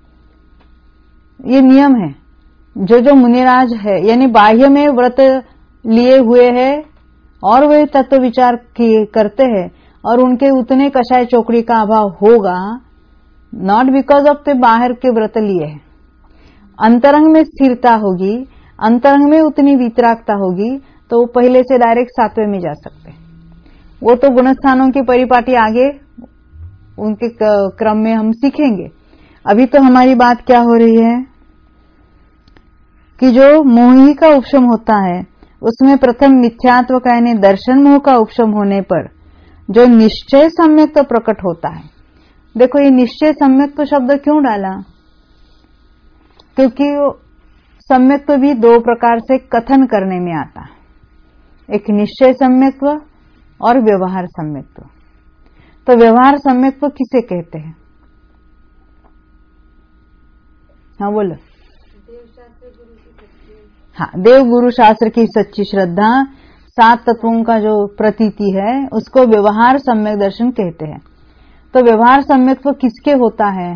ये नियम है। जो मुनिराज है यानी बाह्य में व्रत लिए हुए है और वे तत्व विचार करते हैं और उनके उतने कषाय चौकड़ी का अभाव होगा, नॉट बिकॉज ऑफ द बाहर के व्रत लिए है। अंतरंग में स्थिरता होगी, अंतरंग में उतनी वितरागता होगी तो वो पहले से डायरेक्ट 7वें में जा सकते हैं। वो तो गुणस्थानों की परिपाटी आगे उनके क्रम में हम सीखेंगे। अभी तो हमारी बात क्या हो रही है कि जो मोही का उपशम होता है उसमें प्रथम मिथ्यात्व का यानी दर्शन मोह का उपशम होने पर जो निश्चय सम्यक तो प्रकट होता है। देखो ये निश्चय सम्यक तो शब्द क्यों डाला? क्योंकि सम्यक्त्व भी 2 प्रकार से कथन करने में आता है। एक निश्चय सम्यक्त्व और व्यवहार सम्यक्त्व। तो व्यवहार सम्यक्त्व किसे कहते हैं? हाँ बोलो। हाँ, देव गुरु शास्त्र की सच्ची श्रद्धा, 7 तत्वों का जो प्रतीति है उसको व्यवहार सम्यक दर्शन कहते हैं। तो व्यवहार सम्यक्त्व किसके होता है?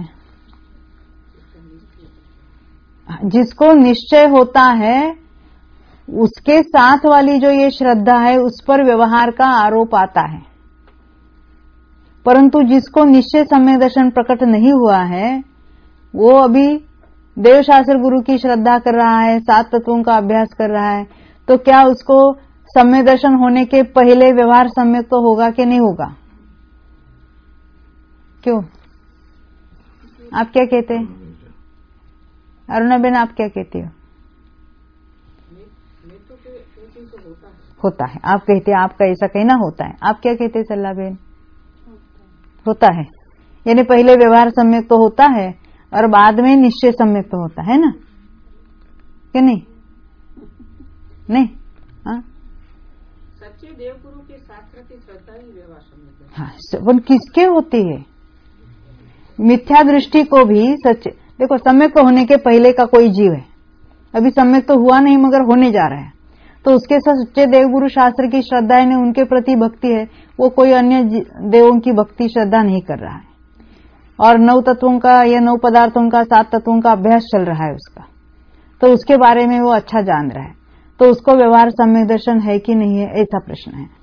जिसको निश्चय होता है उसके साथ वाली जो ये श्रद्धा है उस पर व्यवहार का आरोप आता है। परंतु जिसको निश्चय सम्यक दर्शन प्रकट नहीं हुआ है वो अभी देवशास्त्र गुरु की श्रद्धा कर रहा है, 7 तत्वों का अभ्यास कर रहा है, तो क्या उसको सम्यक दर्शन होने के पहले व्यवहार सम्यक तो होगा कि नहीं होगा? क्यों? आप क्या कहते हैं? अरुणा बेन आप क्या कहती हो? होता है। आप कहते हैं, आपका ऐसा कहना होता है। आप क्या कहते हैं सल्ला बेन? होता है, यानी पहले व्यवहार सम्यक तो होता है और बाद में निश्चय सम्यक तो होता है ना, कि नहीं? नहीं? हाँ, सच्चे देवगुरु के शास्त्र की श्रद्धा ही व्यवहार सम्यक। हाँ, वो किसके होती है? मिथ्या दृष्टि को भी सच्चे, देखो सम्यक तो होने के पहले का कोई जीव है, अभी सम्यक तो हुआ नहीं मगर होने जा रहा है, तो उसके साथ सच्चे देवगुरु शास्त्र की श्रद्धा है, उनके प्रति भक्ति है, वो कोई अन्य देवों की भक्ति श्रद्धा नहीं कर रहा है। और 9 तत्वों का या 9 पदार्थों का 7 तत्वों का अभ्यास चल रहा है उसका, तो उसके बारे में वो अच्छा जान रहा है, तो उसको व्यवहार सम्यक दर्शन है कि नहीं है, ऐसा प्रश्न है।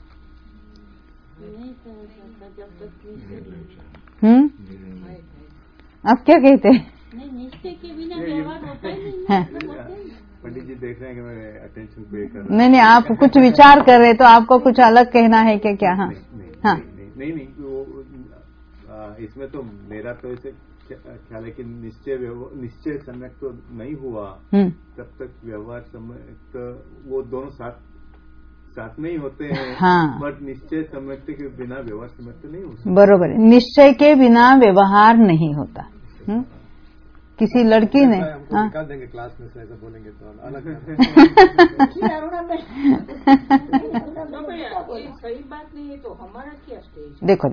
आप क्या कहते हैं? निश्चय के बिना व्यवहार होता ही नहीं। पंडित जी देख रहे हैं कि मैं अटेंशन पे कर रहा हूं। नहीं, आप कुछ विचार कर रहे तो आपको कुछ अलग कहना है क्या? क्या? हाँ, हाँ, नहीं, इसमें तो मेरा तो ऐसे ख्याल है कि निश्चय सम्यक तो नहीं हुआ तब तक व्यवहार सम्यक वो दोनों साथ में ही होते हैं। हाँ, बट निश्चय सम्यक के बिना व्यवहार सम्यक तो नहीं होता। बरोबर, निश्चय के बिना व्यवहार नहीं होता। किसी लड़की ने निकाल देंगे क्लास में से, ऐसा बोलेंगे तो अलग सही बात नहीं है, तो हमारा क्या स्टेज? देखो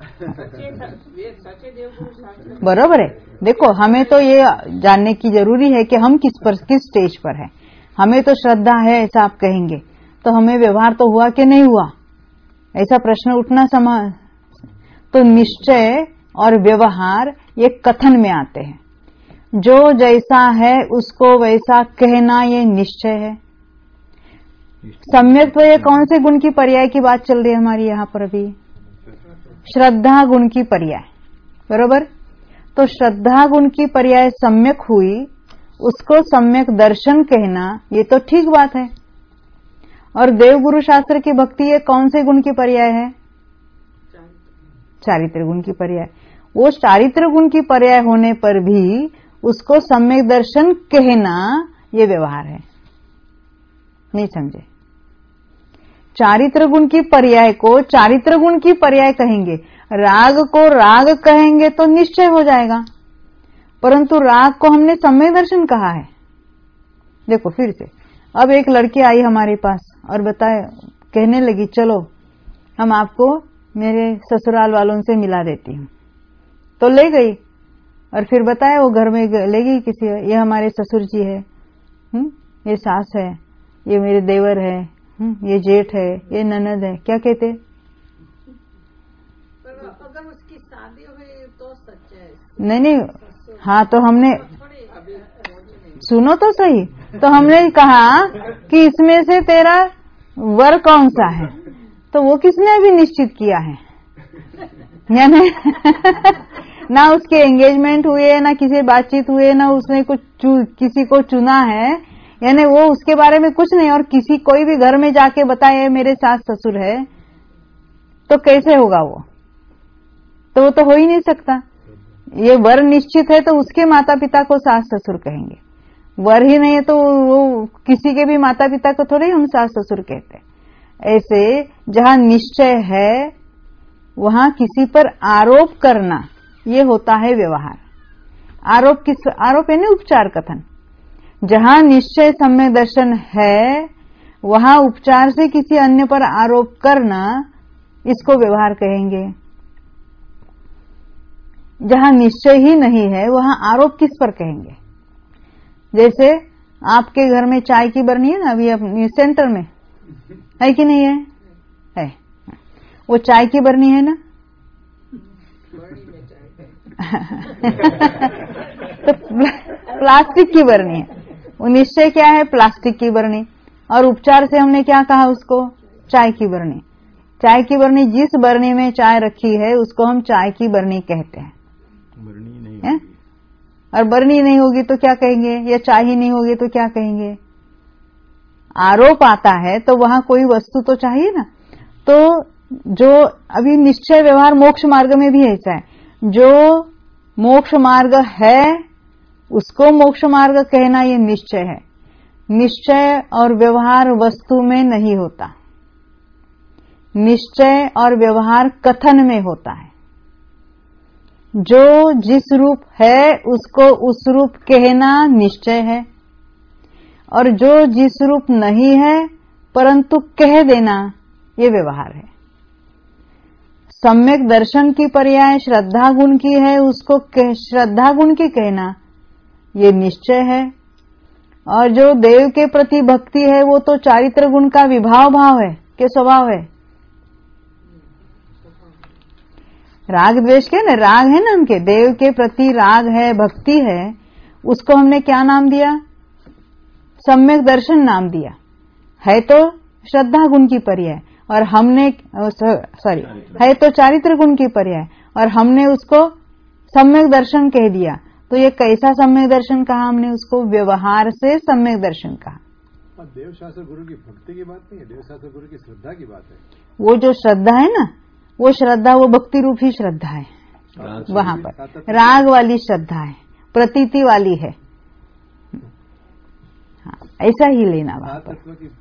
बरोबर है। देखो, हमें तो ये जानने की जरूरी है कि हम किस स्टेज पर है। हमें तो श्रद्धा है ऐसा आप कहेंगे, तो हमें व्यवहार तो हुआ कि नहीं हुआ, ऐसा प्रश्न उठना तो निश्चय और व्यवहार ये कथन में आते हैं। जो जैसा है उसको वैसा कहना ये निश्चय है। सम्यक्त्व ये कौन से गुण की पर्याय की बात चल रही है हमारी यहाँ पर अभी? श्रद्धा गुण की पर्याय, बरोबर। तो श्रद्धा गुण की पर्याय सम्यक हुई, उसको सम्यक दर्शन कहना ये तो ठीक बात है। और देवगुरु शास्त्र की भक्ति ये कौन से गुण की पर्याय है? चारित्र गुण की पर्याय। वो चारित्र गुण की पर्याय होने पर भी उसको सम्यक दर्शन कहना ये व्यवहार है। नहीं समझे? चारित्र गुण की पर्याय को चारित्र गुण की पर्याय कहेंगे, राग को राग कहेंगे तो निश्चय हो जाएगा, परंतु राग को हमने सम्यक दर्शन कहा है। देखो फिर से, अब एक लड़की आई हमारे पास और बताए, कहने लगी चलो हम आपको मेरे ससुराल वालों से मिला देती हूँ। तो ले गई और फिर बताया वो घर में ले गई किसी, ये हमारे ससुर जी है, ये सास है, ये मेरे देवर है, ये जेठ है, ये ननद है। क्या कहते? अगर उसकी शादी हुई तो सच है। नहीं, हाँ, तो हमने सुनो तो सही, तो हमने कहा कि इसमें से तेरा वर कौन सा है, तो वो किसने अभी निश्चित किया है? यानी ना उसके एंगेजमेंट हुए, ना किसी बातचीत हुए, ना उसने कुछ किसी को चुना है, यानी वो उसके बारे में कुछ नहीं। और किसी कोई भी घर में जाके बताए मेरे सास ससुर है, तो कैसे होगा वो? तो वो तो हो ही नहीं सकता। ये वर निश्चित है तो उसके माता पिता को सास ससुर कहेंगे, वर ही नहीं है तो वो किसी के भी माता पिता को थोड़े हम सास ससुर कहते। ऐसे जहां निश्चय है वहां किसी पर आरोप करना ये होता है व्यवहार। आरोप आरोप यानी उपचार कथन। जहां निश्चय सम्यक दर्शन है वहां उपचार से किसी अन्य पर आरोप करना इसको व्यवहार कहेंगे। जहां निश्चय ही नहीं है वहां आरोप किस पर कहेंगे? जैसे आपके घर में चाय की बरनी है ना, अभी अपनी सेंटर में है कि नहीं है? है। वो चाय की बरनी है ना? तो प्लास्टिक की बरनी है। वो निश्चय क्या है? प्लास्टिक की बरनी। और उपचार से हमने क्या कहा उसको? चाय की बरनी। चाय की बरनी, जिस बरनी में चाय रखी है उसको हम चाय की बरनी कहते हैं। बरनी नहीं है? और बरनी नहीं होगी तो क्या कहेंगे? या चाय ही नहीं होगी तो क्या कहेंगे? आरोप आता है तो वहां कोई वस्तु तो चाहिए ना। तो जो अभी निश्चय व्यवहार मोक्ष मार्ग में भी ऐसा है, जो मोक्ष मार्ग है उसको मोक्ष मार्ग कहना ये निश्चय है। निश्चय और व्यवहार वस्तु में नहीं होता, निश्चय और व्यवहार कथन में होता है। जो जिस रूप है उसको उस रूप कहना निश्चय है, और जो जिस रूप नहीं है परंतु कह देना ये व्यवहार है। सम्यक दर्शन की पर्याय श्रद्धा गुण की है, उसको श्रद्धा गुण की कहना ये निश्चय है। और जो देव के प्रति भक्ति है वो तो चारित्र गुण का विभाव भाव है कि स्वभाव है? राग द्वेष के ना, राग है ना उनके, देव के प्रति राग है, भक्ति है, उसको हमने क्या नाम दिया? सम्यक दर्शन नाम दिया। है तो श्रद्धा गुण की पर्याय और हमने है तो चारित्र गुण की पर्याय और हमने उसको सम्यक दर्शन कह दिया। तो ये कैसा सम्यक दर्शन कहा हमने उसको? व्यवहार से सम्यक दर्शन कहा। देवशास्त्र गुरु की भक्ति की बात नहीं है, देवशास्त्र गुरु की श्रद्धा की बात है। वो जो श्रद्धा है ना, वो श्रद्धा वो भक्ति रूप ही श्रद्धा है। वहां पर राग वाली श्रद्धा है, प्रतीति वाली है। हाँ, ऐसा ही लेना वहां पर।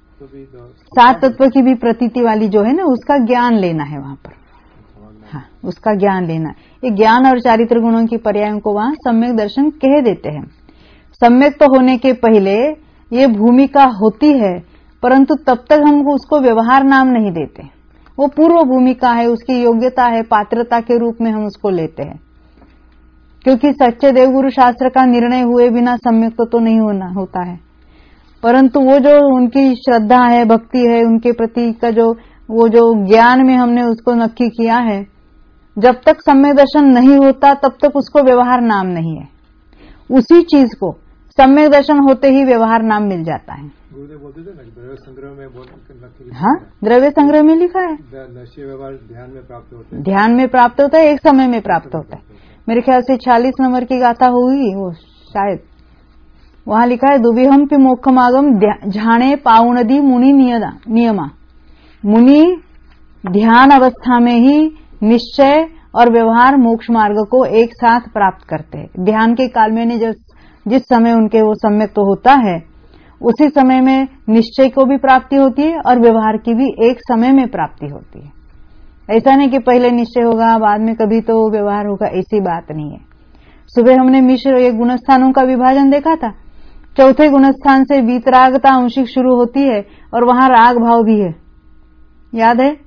सात तत्व की भी प्रतीति वाली जो है ना, उसका ज्ञान लेना है वहां पर। हाँ, उसका ज्ञान लेना। ये ज्ञान और चारित्र गुणों की पर्यायों को वहां सम्यक दर्शन कह देते हैं। सम्यक तो होने के पहले ये भूमिका होती है, परंतु तब तक हम उसको व्यवहार नाम नहीं देते। वो पूर्व भूमिका है, उसकी योग्यता है, पात्रता के रूप में हम उसको लेते हैं। क्योंकि सच्चे देवगुरु शास्त्र का निर्णय हुए बिना सम्यक तो नहीं होता है। परंतु वो जो उनकी श्रद्धा है, भक्ति है, उनके प्रति का जो वो जो ज्ञान में हमने उसको नक्की किया है, जब तक सम्यक दर्शन नहीं होता तब तक उसको व्यवहार नाम नहीं है। उसी चीज को सम्यक दर्शन होते ही व्यवहार नाम मिल जाता है। गुरुदेव बोलते थे ना, द्रव्य संग्रह में हाँ, द्रव्य संग्रह में लिखा है निश्चय व्यवहार ध्यान में प्राप्त होता है। ध्यान में प्राप्त होता है, एक समय में प्राप्त होता है। मेरे ख्याल से 40 नंबर की गाथा होगी वो शायद। वहां लिखा है, दुविहम पि मोक्षमागम झाणे पाउनदी मुनि नियमा। मुनि ध्यान अवस्था में ही निश्चय और व्यवहार मोक्ष मार्ग को एक साथ प्राप्त करते हैं। ध्यान के काल में जिस समय उनके वो सम्यक तो होता है, उसी समय में निश्चय को भी प्राप्ति होती है और व्यवहार की भी एक समय में प्राप्ति होती है। ऐसा नहीं कि पहले निश्चय होगा बाद में कभी तो व्यवहार होगा, ऐसी बात नहीं है। सुबह हमने मिश्र ये गुणस्थानों का विभाजन देखा था। चौथे गुणस्थान से वीतरागता अंशिक शुरू होती है और वहां राग भाव भी है, याद है?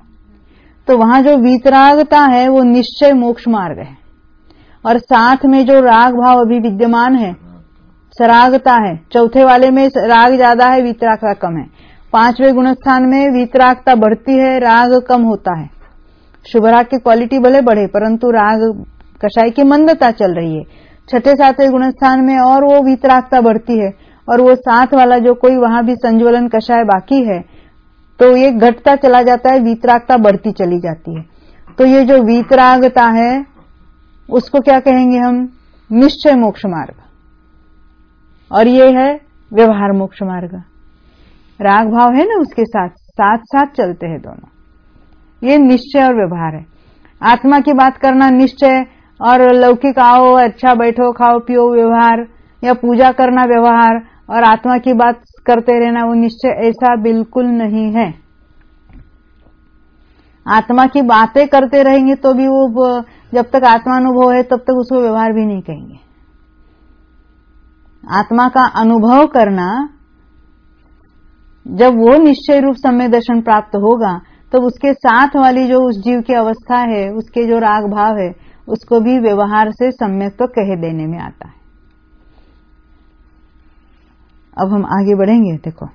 तो वहां जो वीतरागता है वो निश्चय मोक्ष मार्ग है, और साथ में जो राग भाव अभी विद्यमान है सरागता है। चौथे वाले में राग ज्यादा है, वीतरागता कम है। 5वें गुणस्थान में वीतरागता बढ़ती है, राग कम होता है। शुभ राग की क्वालिटी भले बढ़े परंतु राग कषाय की मंदता चल रही है। 6ठे 7वें गुणस्थान में और वो वीतरागता बढ़ती है, और वो 7 वाला जो कोई वहां भी संज्वलन कषाय बाकी है तो ये घटता चला जाता है, वीतरागता बढ़ती चली जाती है। तो ये जो वीतरागता है उसको क्या कहेंगे हम? निश्चय मोक्ष मार्ग, और ये है व्यवहार मोक्ष मार्ग। राग भाव है ना, उसके साथ साथ चलते हैं दोनों। ये निश्चय और व्यवहार है। आत्मा की बात करना निश्चय, और लौकिक आओ अच्छा बैठो खाओ पियो व्यवहार, या पूजा करना व्यवहार, और आत्मा की बात करते रहना वो निश्चय, ऐसा बिल्कुल नहीं है। आत्मा की बातें करते रहेंगे तो भी वो जब तक आत्मानुभव है तब तक उसको व्यवहार भी नहीं कहेंगे। आत्मा का अनुभव करना, जब वो निश्चय रूप सम्यक दर्शन प्राप्त होगा तो उसके साथ वाली जो उस जीव की अवस्था है, उसके जो राग भाव है, उसको भी व्यवहार से सम्यक तो कह देने में आता है। अब हम आगे बढ़ेंगे। देखो,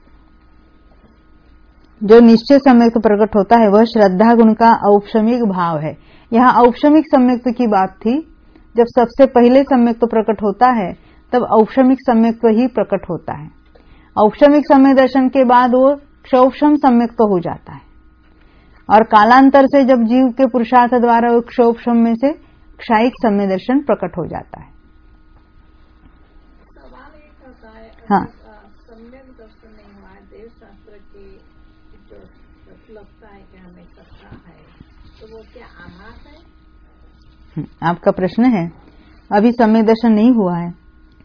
जो निश्चय सम्यक्त प्रकट होता है वह श्रद्धा गुण का औपशमिक भाव है। यहाँ औपशमिक सम्यक्त की बात थी। जब सबसे पहले सम्यक्त प्रकट होता है तब औपशमिक सम्यक्त ही प्रकट होता है। औपशमिक सम्यक दर्शन के बाद वो क्षौपशम सम्यक्त हो जाता है और कालांतर से जब जीव के पुरुषार्थ द्वारा वो क्षौपशम में से क्षायिक सम्यक दर्शन प्रकट हो जाता है। सवाल एक होता है, हाँ, सम्यक दर्शन नहीं हुआ है, देव शास्त्र की जो उपलब्धता है कि हमें सत्ता है, तो वो क्या आभास है? आपका प्रश्न है, अभी सम्यक दर्शन नहीं हुआ है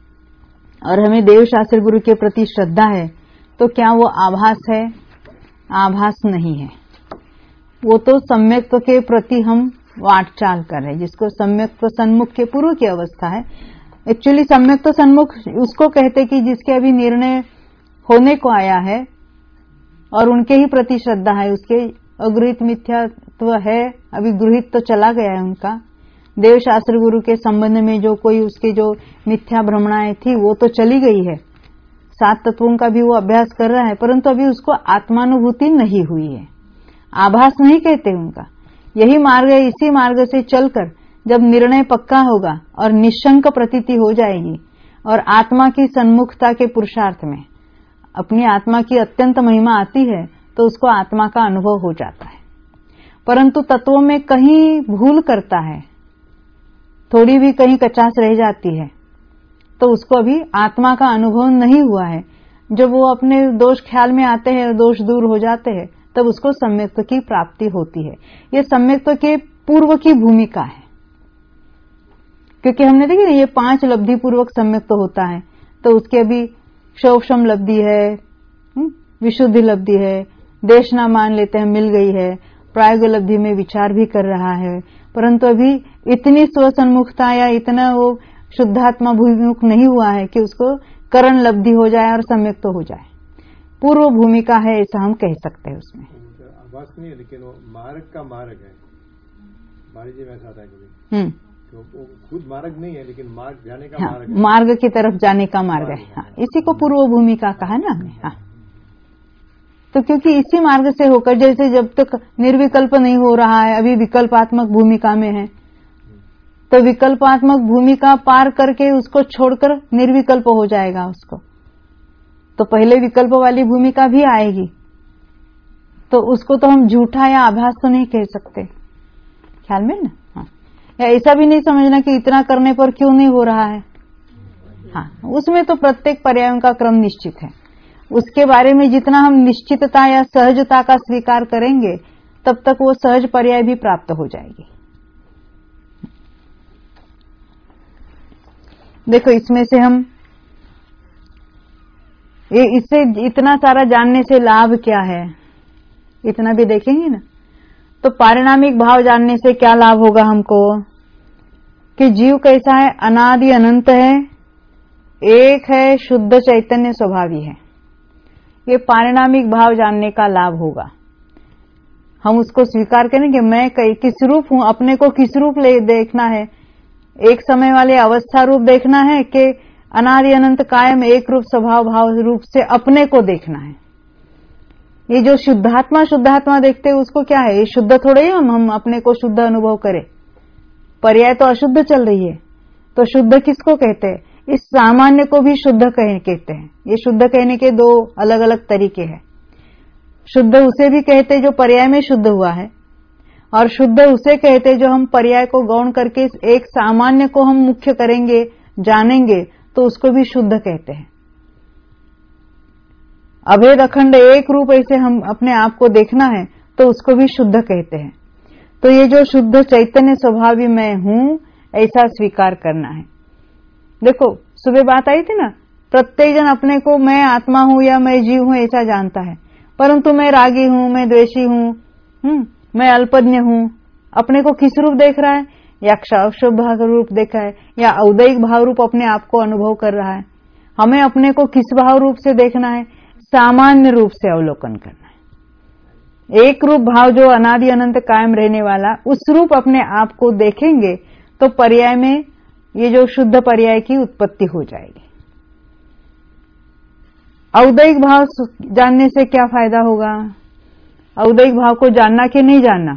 और हमें देव शास्त्र गुरु के प्रति श्रद्धा है, तो क्या वो आभास है? आभास नहीं है। वो तो सम्यक के प्रति हम वाटचाल कर रहे हैं, जिसको सम्यक सन्मुख के पूर्व की अवस्था है। एक्चुअली सम्यक सन्मुख उसको कहते कि जिसके अभी निर्णय होने को आया है और उनके ही प्रति श्रद्धा है, उसके अगृहित मिथ्यात्व है, अभी गृहित तो चला गया है उनका। देव शास्त्र गुरु के संबंध में जो कोई उसके जो मिथ्या भ्रमणाएं थी वो तो चली गई है, 7 तत्वों का भी वो अभ्यास कर रहा है, परंतु अभी उसको आत्मानुभूति नहीं हुई है। आभास नहीं कहते उनका, यही मार्ग है। इसी मार्ग से चलकर जब निर्णय पक्का होगा और निशंक प्रतीति हो जाएगी और आत्मा की सन्मुखता के पुरुषार्थ में अपनी आत्मा की अत्यंत महिमा आती है, तो उसको आत्मा का अनुभव हो जाता है। परंतु तत्वों में कहीं भूल करता है, थोड़ी भी कहीं कचास रह जाती है, तो उसको अभी आत्मा का अनुभव नहीं हुआ है। जब वो अपने दोष ख्याल में आते हैं, दोष दूर हो जाते हैं, तब उसको सम्यक्त्व की प्राप्ति होती है। ये सम्यक्त्व के पूर्व की भूमिका है, क्योंकि हमने देखी ना, ये 5 लब्धि पूर्वक सम्यक्त्व होता है। तो उसके अभी क्षौपशम लब्धि है, विशुद्धि लब्धि है, देशना मान लेते हैं मिल गई है, प्रायोग लब्धि में विचार भी कर रहा है, परंतु अभी इतनी स्वसन्मुखता या इतना वो शुद्धात्मा भूमिमुख नहीं हुआ है कि उसको करण लब्धि हो जाए और सम्यक्त हो जाए। पूर्व भूमिका है, ऐसा हम कह सकते हैं उसमें। आभास नहीं है, लेकिन वो मार्ग का मार्ग है। बाड़ी जी में ऐसा आता है कभी, तो वो खुद मार्ग नहीं है, लेकिन मार्ग जाने का मार्ग है। मार्ग की तरफ जाने का मार्ग है। हाँ, इसी को पूर्व भूमिका कहा ना हमने। हाँ, तो क्योंकि इसी मार्ग से होकर, जैसे जब तक निर्विकल्प नहीं हो रहा है, अभी विकल्पात्मक भूमिका में है, तो विकल्पात्मक भूमिका पार करके उसको छोड़कर निर्विकल्प हो जाएगा उसको, तो पहले विकल्प वाली भूमिका भी आएगी। तो उसको तो हम झूठा या आभास तो नहीं कह सकते, ख्याल में ना। हाँ, या ऐसा भी नहीं समझना कि इतना करने पर क्यों नहीं हो रहा है। हाँ, उसमें तो प्रत्येक पर्यायों का क्रम निश्चित है। उसके बारे में जितना हम निश्चितता या सहजता का स्वीकार करेंगे, तब तक वो सहज पर्याय भी प्राप्त हो जाएगी। देखो, इसमें से हम इससे इतना सारा जानने से लाभ क्या है, इतना भी देखेंगे ना। तो पारिणामिक भाव जानने से क्या लाभ होगा हमको, कि जीव कैसा है, अनादि अनंत है, एक है, शुद्ध चैतन्य स्वभावी है। ये पारिणामिक भाव जानने का लाभ होगा। हम उसको स्वीकार करेंगे, मैं किस रूप हूं, अपने को किस रूप ले देखना है, एक समय वाले अवस्था रूप देखना है कि अनादि अनंत कायम एक रूप स्वभाव भाव रूप से अपने को देखना है। ये जो शुद्धात्मा देखते हैं उसको क्या है, ये शुद्ध थोड़े ही हम अपने को शुद्ध अनुभव करें। पर्याय तो अशुद्ध चल रही है, तो शुद्ध किसको कहते हैं? इस सामान्य को भी शुद्ध कहते हैं। ये शुद्ध कहने के 2 अलग अलग तरीके हैं। शुद्ध उसे भी कहते हैं जो पर्याय में शुद्ध हुआ है, और शुद्ध उसे कहते जो हम पर्याय को गौण करके एक सामान्य को हम मुख्य करेंगे, जानेंगे, तो उसको भी शुद्ध कहते हैं। अभेद अखंड एक रूप ऐसे हम अपने आप को देखना है, तो उसको भी शुद्ध कहते हैं। तो ये जो शुद्ध चैतन्य स्वभावी मैं हूं, ऐसा स्वीकार करना है। देखो, सुबह बात आई थी ना, प्रत्येक जन अपने को मैं आत्मा हूं या मैं जीव हूं ऐसा जानता है, परंतु मैं रागी हूं, मैं द्वेषी हूं, मैं अल्पज्ञ हूं। अपने को किस रूप देख रहा है? या क्षौभ भाव रूप देखा है, या औदैहिक भाव रूप अपने आप को अनुभव कर रहा है। हमें अपने को किस भाव रूप से देखना है? सामान्य रूप से अवलोकन करना है। एक रूप भाव जो अनादि अनंत कायम रहने वाला, उस रूप अपने आप को देखेंगे तो पर्याय में ये जो शुद्ध पर्याय की उत्पत्ति हो जाएगी। औदैहिक भाव जानने से क्या फायदा होगा? औदैहिक भाव को जानना कि नहीं जानना?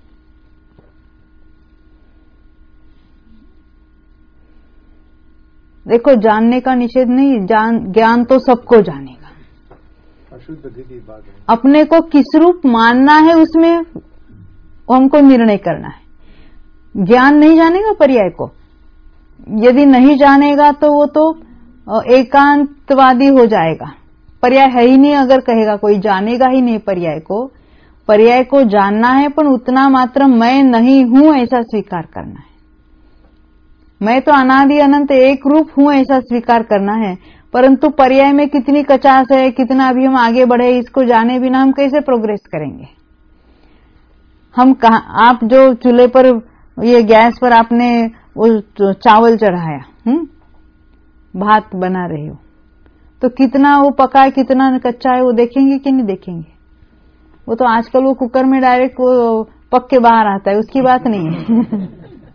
देखो, जानने का निषेध नहीं, ज्ञान तो सबको जानेगा। अशुद्ध की बात है। अपने को किस रूप मानना है उसमें हमको निर्णय करना है। ज्ञान नहीं जानेगा पर्याय को, यदि नहीं जानेगा तो वो तो एकांतवादी हो जाएगा। पर्याय है ही नहीं अगर कहेगा, कोई जानेगा ही नहीं पर्याय को। पर्याय को जानना है, पर उतना मात्र मैं नहीं हूं ऐसा स्वीकार करना है। मैं तो अनादि अनंत एक रूप हूं ऐसा स्वीकार करना है, परंतु पर्याय में कितनी कचास है, कितना अभी हम आगे बढ़े, इसको जाने बिना हम कैसे प्रोग्रेस करेंगे? हम कहा, आप जो चूल्हे पर, ये गैस पर आपने वो चावल चढ़ाया, भात बना रहे हो, तो कितना वो पका है, कितना कच्चा है, वो देखेंगे कि नहीं देखेंगे? वो तो आजकल वो कुकर में डायरेक्ट वो पक के बाहर आता है, उसकी बात नहीं है।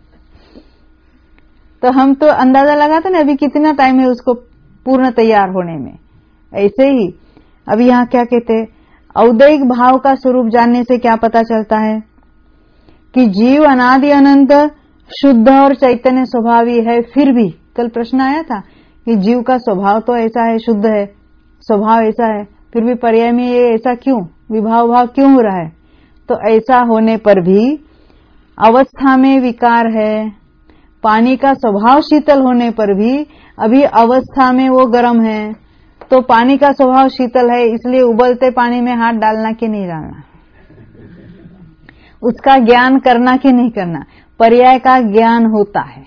तो हम तो अंदाजा लगाते ना अभी कितना टाइम है उसको पूर्ण तैयार होने में। ऐसे ही अभी यहाँ क्या कहते हैं, औदैहिक भाव का स्वरूप जानने से क्या पता चलता है कि जीव अनादि अनंत शुद्ध और चैतन्य स्वभावी है। फिर भी कल प्रश्न आया था कि जीव का स्वभाव तो ऐसा है, शुद्ध है, स्वभाव ऐसा है, फिर भी पर्याय में ये ऐसा क्यों, विभाव भाव क्यों हो रहा है? तो ऐसा होने पर भी अवस्था में विकार है। पानी का स्वभाव शीतल होने पर भी अभी अवस्था में वो गर्म है। तो पानी का स्वभाव शीतल है, इसलिए उबलते पानी में हाथ डालना कि नहीं डालना, उसका ज्ञान करना कि नहीं करना? पर्याय का ज्ञान होता है,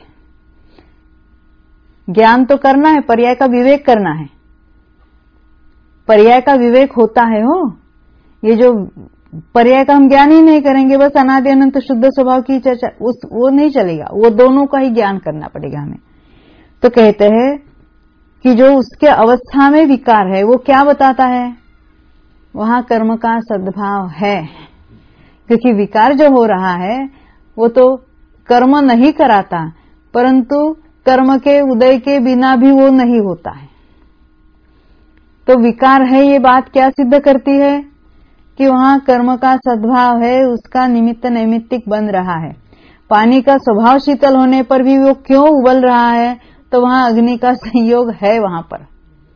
ज्ञान तो करना है, पर्याय का विवेक करना है। पर्याय का विवेक होता है। हो, ये जो पर्याय का हम ज्ञान ही नहीं करेंगे, बस अनादि अनंत शुद्ध स्वभाव की चर्चा, वो नहीं चलेगा, वो दोनों का ही ज्ञान करना पड़ेगा हमें। तो कहते हैं कि जो उसके अवस्था में विकार है वो क्या बताता है? वहां कर्म का सद्भाव है, क्योंकि विकार जो हो रहा है वो तो कर्म नहीं कराता, परंतु कर्म के उदय के बिना भी वो नहीं होता है। तो विकार है, ये बात क्या सिद्ध करती है कि वहां कर्म का सद्भाव है, उसका निमित्त नैमित्तिक बन रहा है। पानी का स्वभाव शीतल होने पर भी वो क्यों उबल रहा है? तो वहां अग्नि का संयोग है वहां पर।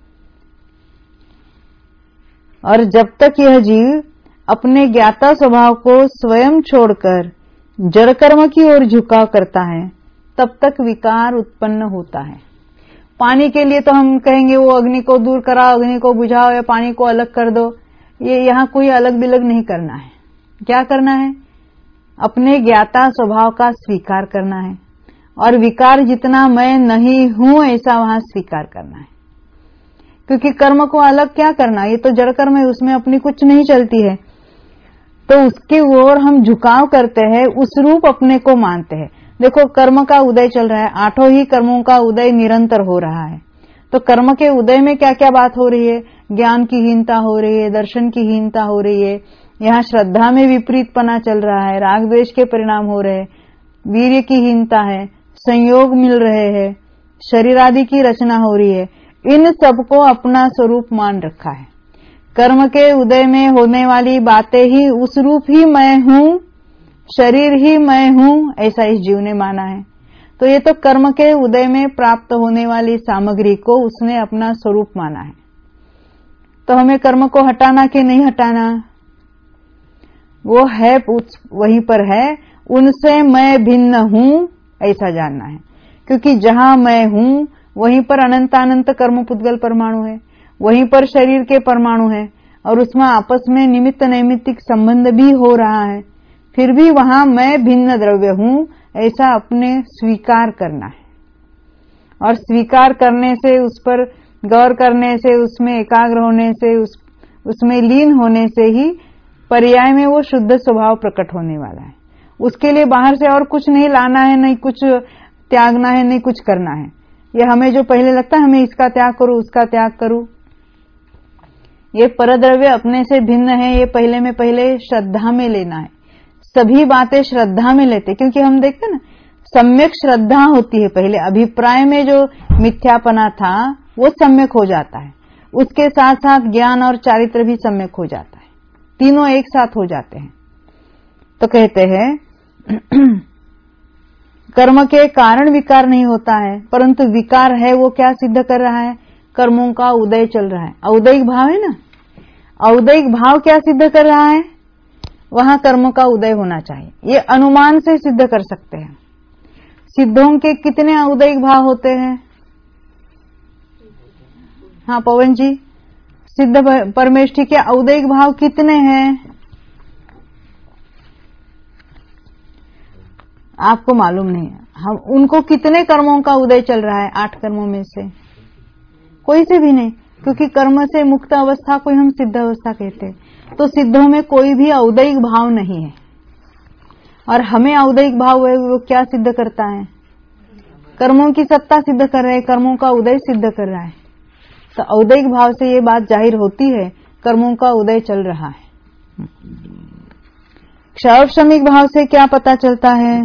और जब तक यह जीव अपने ज्ञाता स्वभाव को स्वयं छोड़कर जड़ कर्म की ओर झुकाव करता है, तब तक विकार उत्पन्न होता है। पानी के लिए तो हम कहेंगे वो अग्नि को दूर कराओ, अग्नि को बुझाओ या पानी को अलग कर दो। ये यहाँ कोई अलग बिलग नहीं करना है। क्या करना है? अपने ज्ञाता स्वभाव का स्वीकार करना है, और विकार जितना मैं नहीं हूं ऐसा वहां स्वीकार करना है। क्योंकि कर्म को अलग क्या करना, ये तो जड़ कर्म है, उसमें अपनी कुछ नहीं चलती है। तो उसके ओर हम झुकाव करते हैं, उस रूप अपने को मानते हैं। देखो, कर्म का उदय चल रहा है, 8 ही कर्मों का उदय निरंतर हो रहा है। तो कर्म के उदय में क्या क्या बात हो रही है? ज्ञान की हीनता हो रही है, दर्शन की हीनता हो रही है, यहाँ श्रद्धा में विपरीतपना चल रहा है, राग द्वेष के परिणाम हो रहे हैं, वीर्य की हीनता है, संयोग मिल रहे हैं, शरीर आदि की रचना हो रही है। इन सबको अपना स्वरूप मान रखा है। कर्म के उदय में होने वाली बातें ही उस रूप ही मैं हूं, शरीर ही मैं हूं, ऐसा इस जीव ने माना है। तो ये तो कर्म के उदय में प्राप्त होने वाली सामग्री को उसने अपना स्वरूप माना है। तो हमें कर्म को हटाना कि नहीं हटाना? वो है, वहीं पर है, उनसे मैं भिन्न हूं ऐसा जानना है। क्योंकि जहां मैं हूं वहीं पर अनंतानंत कर्म पुद्गल परमाणु है, वहीं पर शरीर के परमाणु है, और उसमें आपस में निमित्त नैमित्तिक संबंध भी हो रहा है। फिर भी वहां मैं भिन्न द्रव्य हूं ऐसा अपने स्वीकार करना है। और स्वीकार करने से, उस पर गौर करने से, उसमें एकाग्र होने से, उसमें लीन होने से ही पर्याय में वो शुद्ध स्वभाव प्रकट होने वाला है। उसके लिए बाहर से और कुछ नहीं लाना है, नहीं कुछ त्यागना है, नहीं कुछ करना है। ये हमें जो पहले लगता है हमें इसका त्याग करूं, उसका त्याग करूं, ये परद्रव्य अपने से भिन्न है, ये पहले में पहले श्रद्धा में लेना है। सभी बातें श्रद्धा में लेते, क्योंकि हम देखते ना सम्यक श्रद्धा होती है। पहले अभिप्राय में जो मिथ्यापना था वो सम्यक हो जाता है, उसके साथ साथ ज्ञान और चारित्र भी सम्यक हो जाता है, तीनों एक साथ हो जाते हैं। तो कहते हैं कर्म के कारण विकार नहीं होता है, परंतु विकार है वो क्या सिद्ध कर रहा है? कर्मों का उदय चल रहा है। औदैहिक भाव है ना, औदैहिक भाव क्या सिद्ध कर रहा है? वहां कर्मों का उदय होना चाहिए। ये अनुमान से सिद्ध कर सकते हैं। सिद्धों के कितने औदैहिक भाव होते हैं? हाँ पवन जी, सिद्ध परमेष्ठी के औदैहिक भाव कितने हैं? आपको मालूम नहीं है। हम उनको कितने कर्मों का उदय चल रहा है? 8 कर्मों में से कोई से भी नहीं, क्योंकि कर्म से मुक्त अवस्था को हम सिद्ध अवस्था कहते हैं। तो सिद्धों में कोई भी औदैहिक भाव नहीं है, और हमें औदैहिक भाव है वो क्या सिद्ध करता है? कर्मों की सत्ता सिद्ध कर रहा है, कर्मों का उदय सिद्ध कर रहा है। तो औदैहिक भाव से ये बात जाहिर होती है, कर्मों का उदय चल रहा है। क्षौक्षमिक भाव से क्या पता चलता है?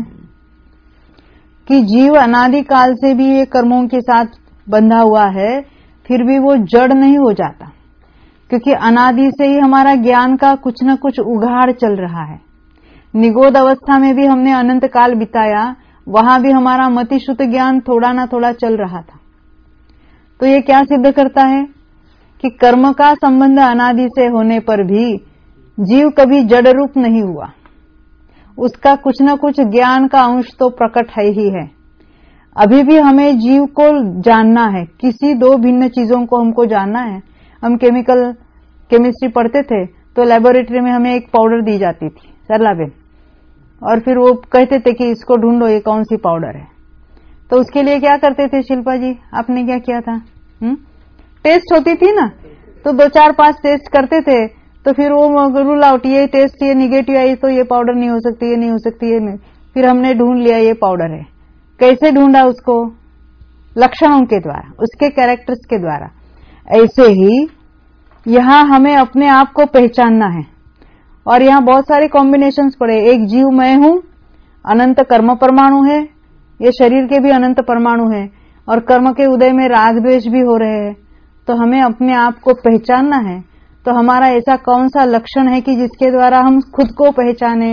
कि जीव अनादि काल से भी ये कर्मों के साथ बंधा हुआ है, फिर भी वो जड़ नहीं हो जाता, क्योंकि अनादि से ही हमारा ज्ञान का कुछ न कुछ उघाड़ चल रहा है। निगोद अवस्था में भी हमने अनंत काल बिताया, वहां भी हमारा मतिश्रुत ज्ञान थोड़ा ना थोड़ा चल रहा था। तो ये क्या सिद्ध करता है? कि कर्म का संबंध अनादि से होने पर भी जीव कभी जड़ रूप नहीं हुआ, उसका कुछ न कुछ ज्ञान का अंश तो प्रकट है ही है। अभी भी हमें जीव को जानना है, किसी 2 भिन्न चीजों को हमको जानना है। हम केमिस्ट्री पढ़ते थे तो लेबोरेटरी में हमें एक पाउडर दी जाती थी, सरलाबेन, और फिर वो कहते थे कि इसको ढूंढो ये कौन सी पाउडर है। तो उसके लिए क्या करते थे शिल्पा जी, आपने क्या किया था? टेस्ट होती थी ना, तो 2, 4, 5 टेस्ट करते थे, तो फिर वो रूल आउट, ये टेस्ट ये निगेटिव आई तो ये पाउडर नहीं हो सकती, ये नहीं हो सकती, ये नहीं। फिर हमने ढूंढ लिया ये पाउडर है। कैसे ढूंढा उसको? लक्षणों के द्वारा, उसके कैरेक्टर्स के द्वारा। ऐसे ही यहां हमें अपने आप को पहचानना है, और यहां बहुत सारे कॉम्बिनेशंस पड़े। एक जीव मैं हूं, अनंत कर्म परमाणु है, ये शरीर के भी अनंत परमाणु है, और कर्म के उदय में राग द्वेष भी हो रहे हैं। तो हमें अपने आप को पहचानना है। तो हमारा ऐसा कौन सा लक्षण है कि जिसके द्वारा हम खुद को पहचाने?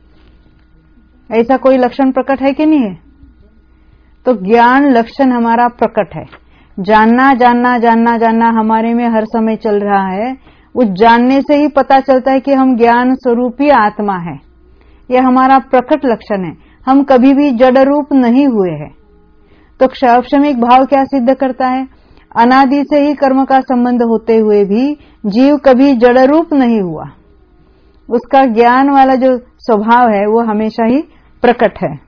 ऐसा कोई लक्षण प्रकट है कि नहीं है? तो ज्ञान लक्षण हमारा प्रकट है। जानना जानना जानना जानना हमारे में हर समय चल रहा है। उस जानने से ही पता चलता है कि हम ज्ञान स्वरूपी आत्मा है। यह हमारा प्रकट लक्षण है। हम कभी भी जड़ रूप नहीं हुए हैं। तो क्षौक्षमिक भाव क्या सिद्ध करता है? अनादि से ही कर्म का संबंध होते हुए भी जीव कभी जड़ रूप नहीं हुआ। उसका ज्ञान वाला जो स्वभाव है वो हमेशा ही प्रकट है।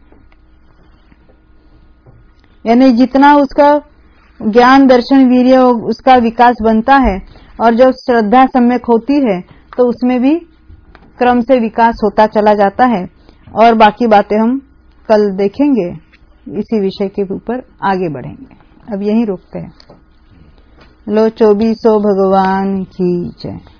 यानी जितना उसका ज्ञान दर्शन वीर्य उसका विकास बनता है, और जब श्रद्धा सम्यक होती है तो उसमें भी क्रम से विकास होता चला जाता है। और बाकी बातें हम कल देखेंगे, इसी विषय के ऊपर आगे बढ़ेंगे। अब यहीं रोकते हैं। लो 2400 भगवान की जय।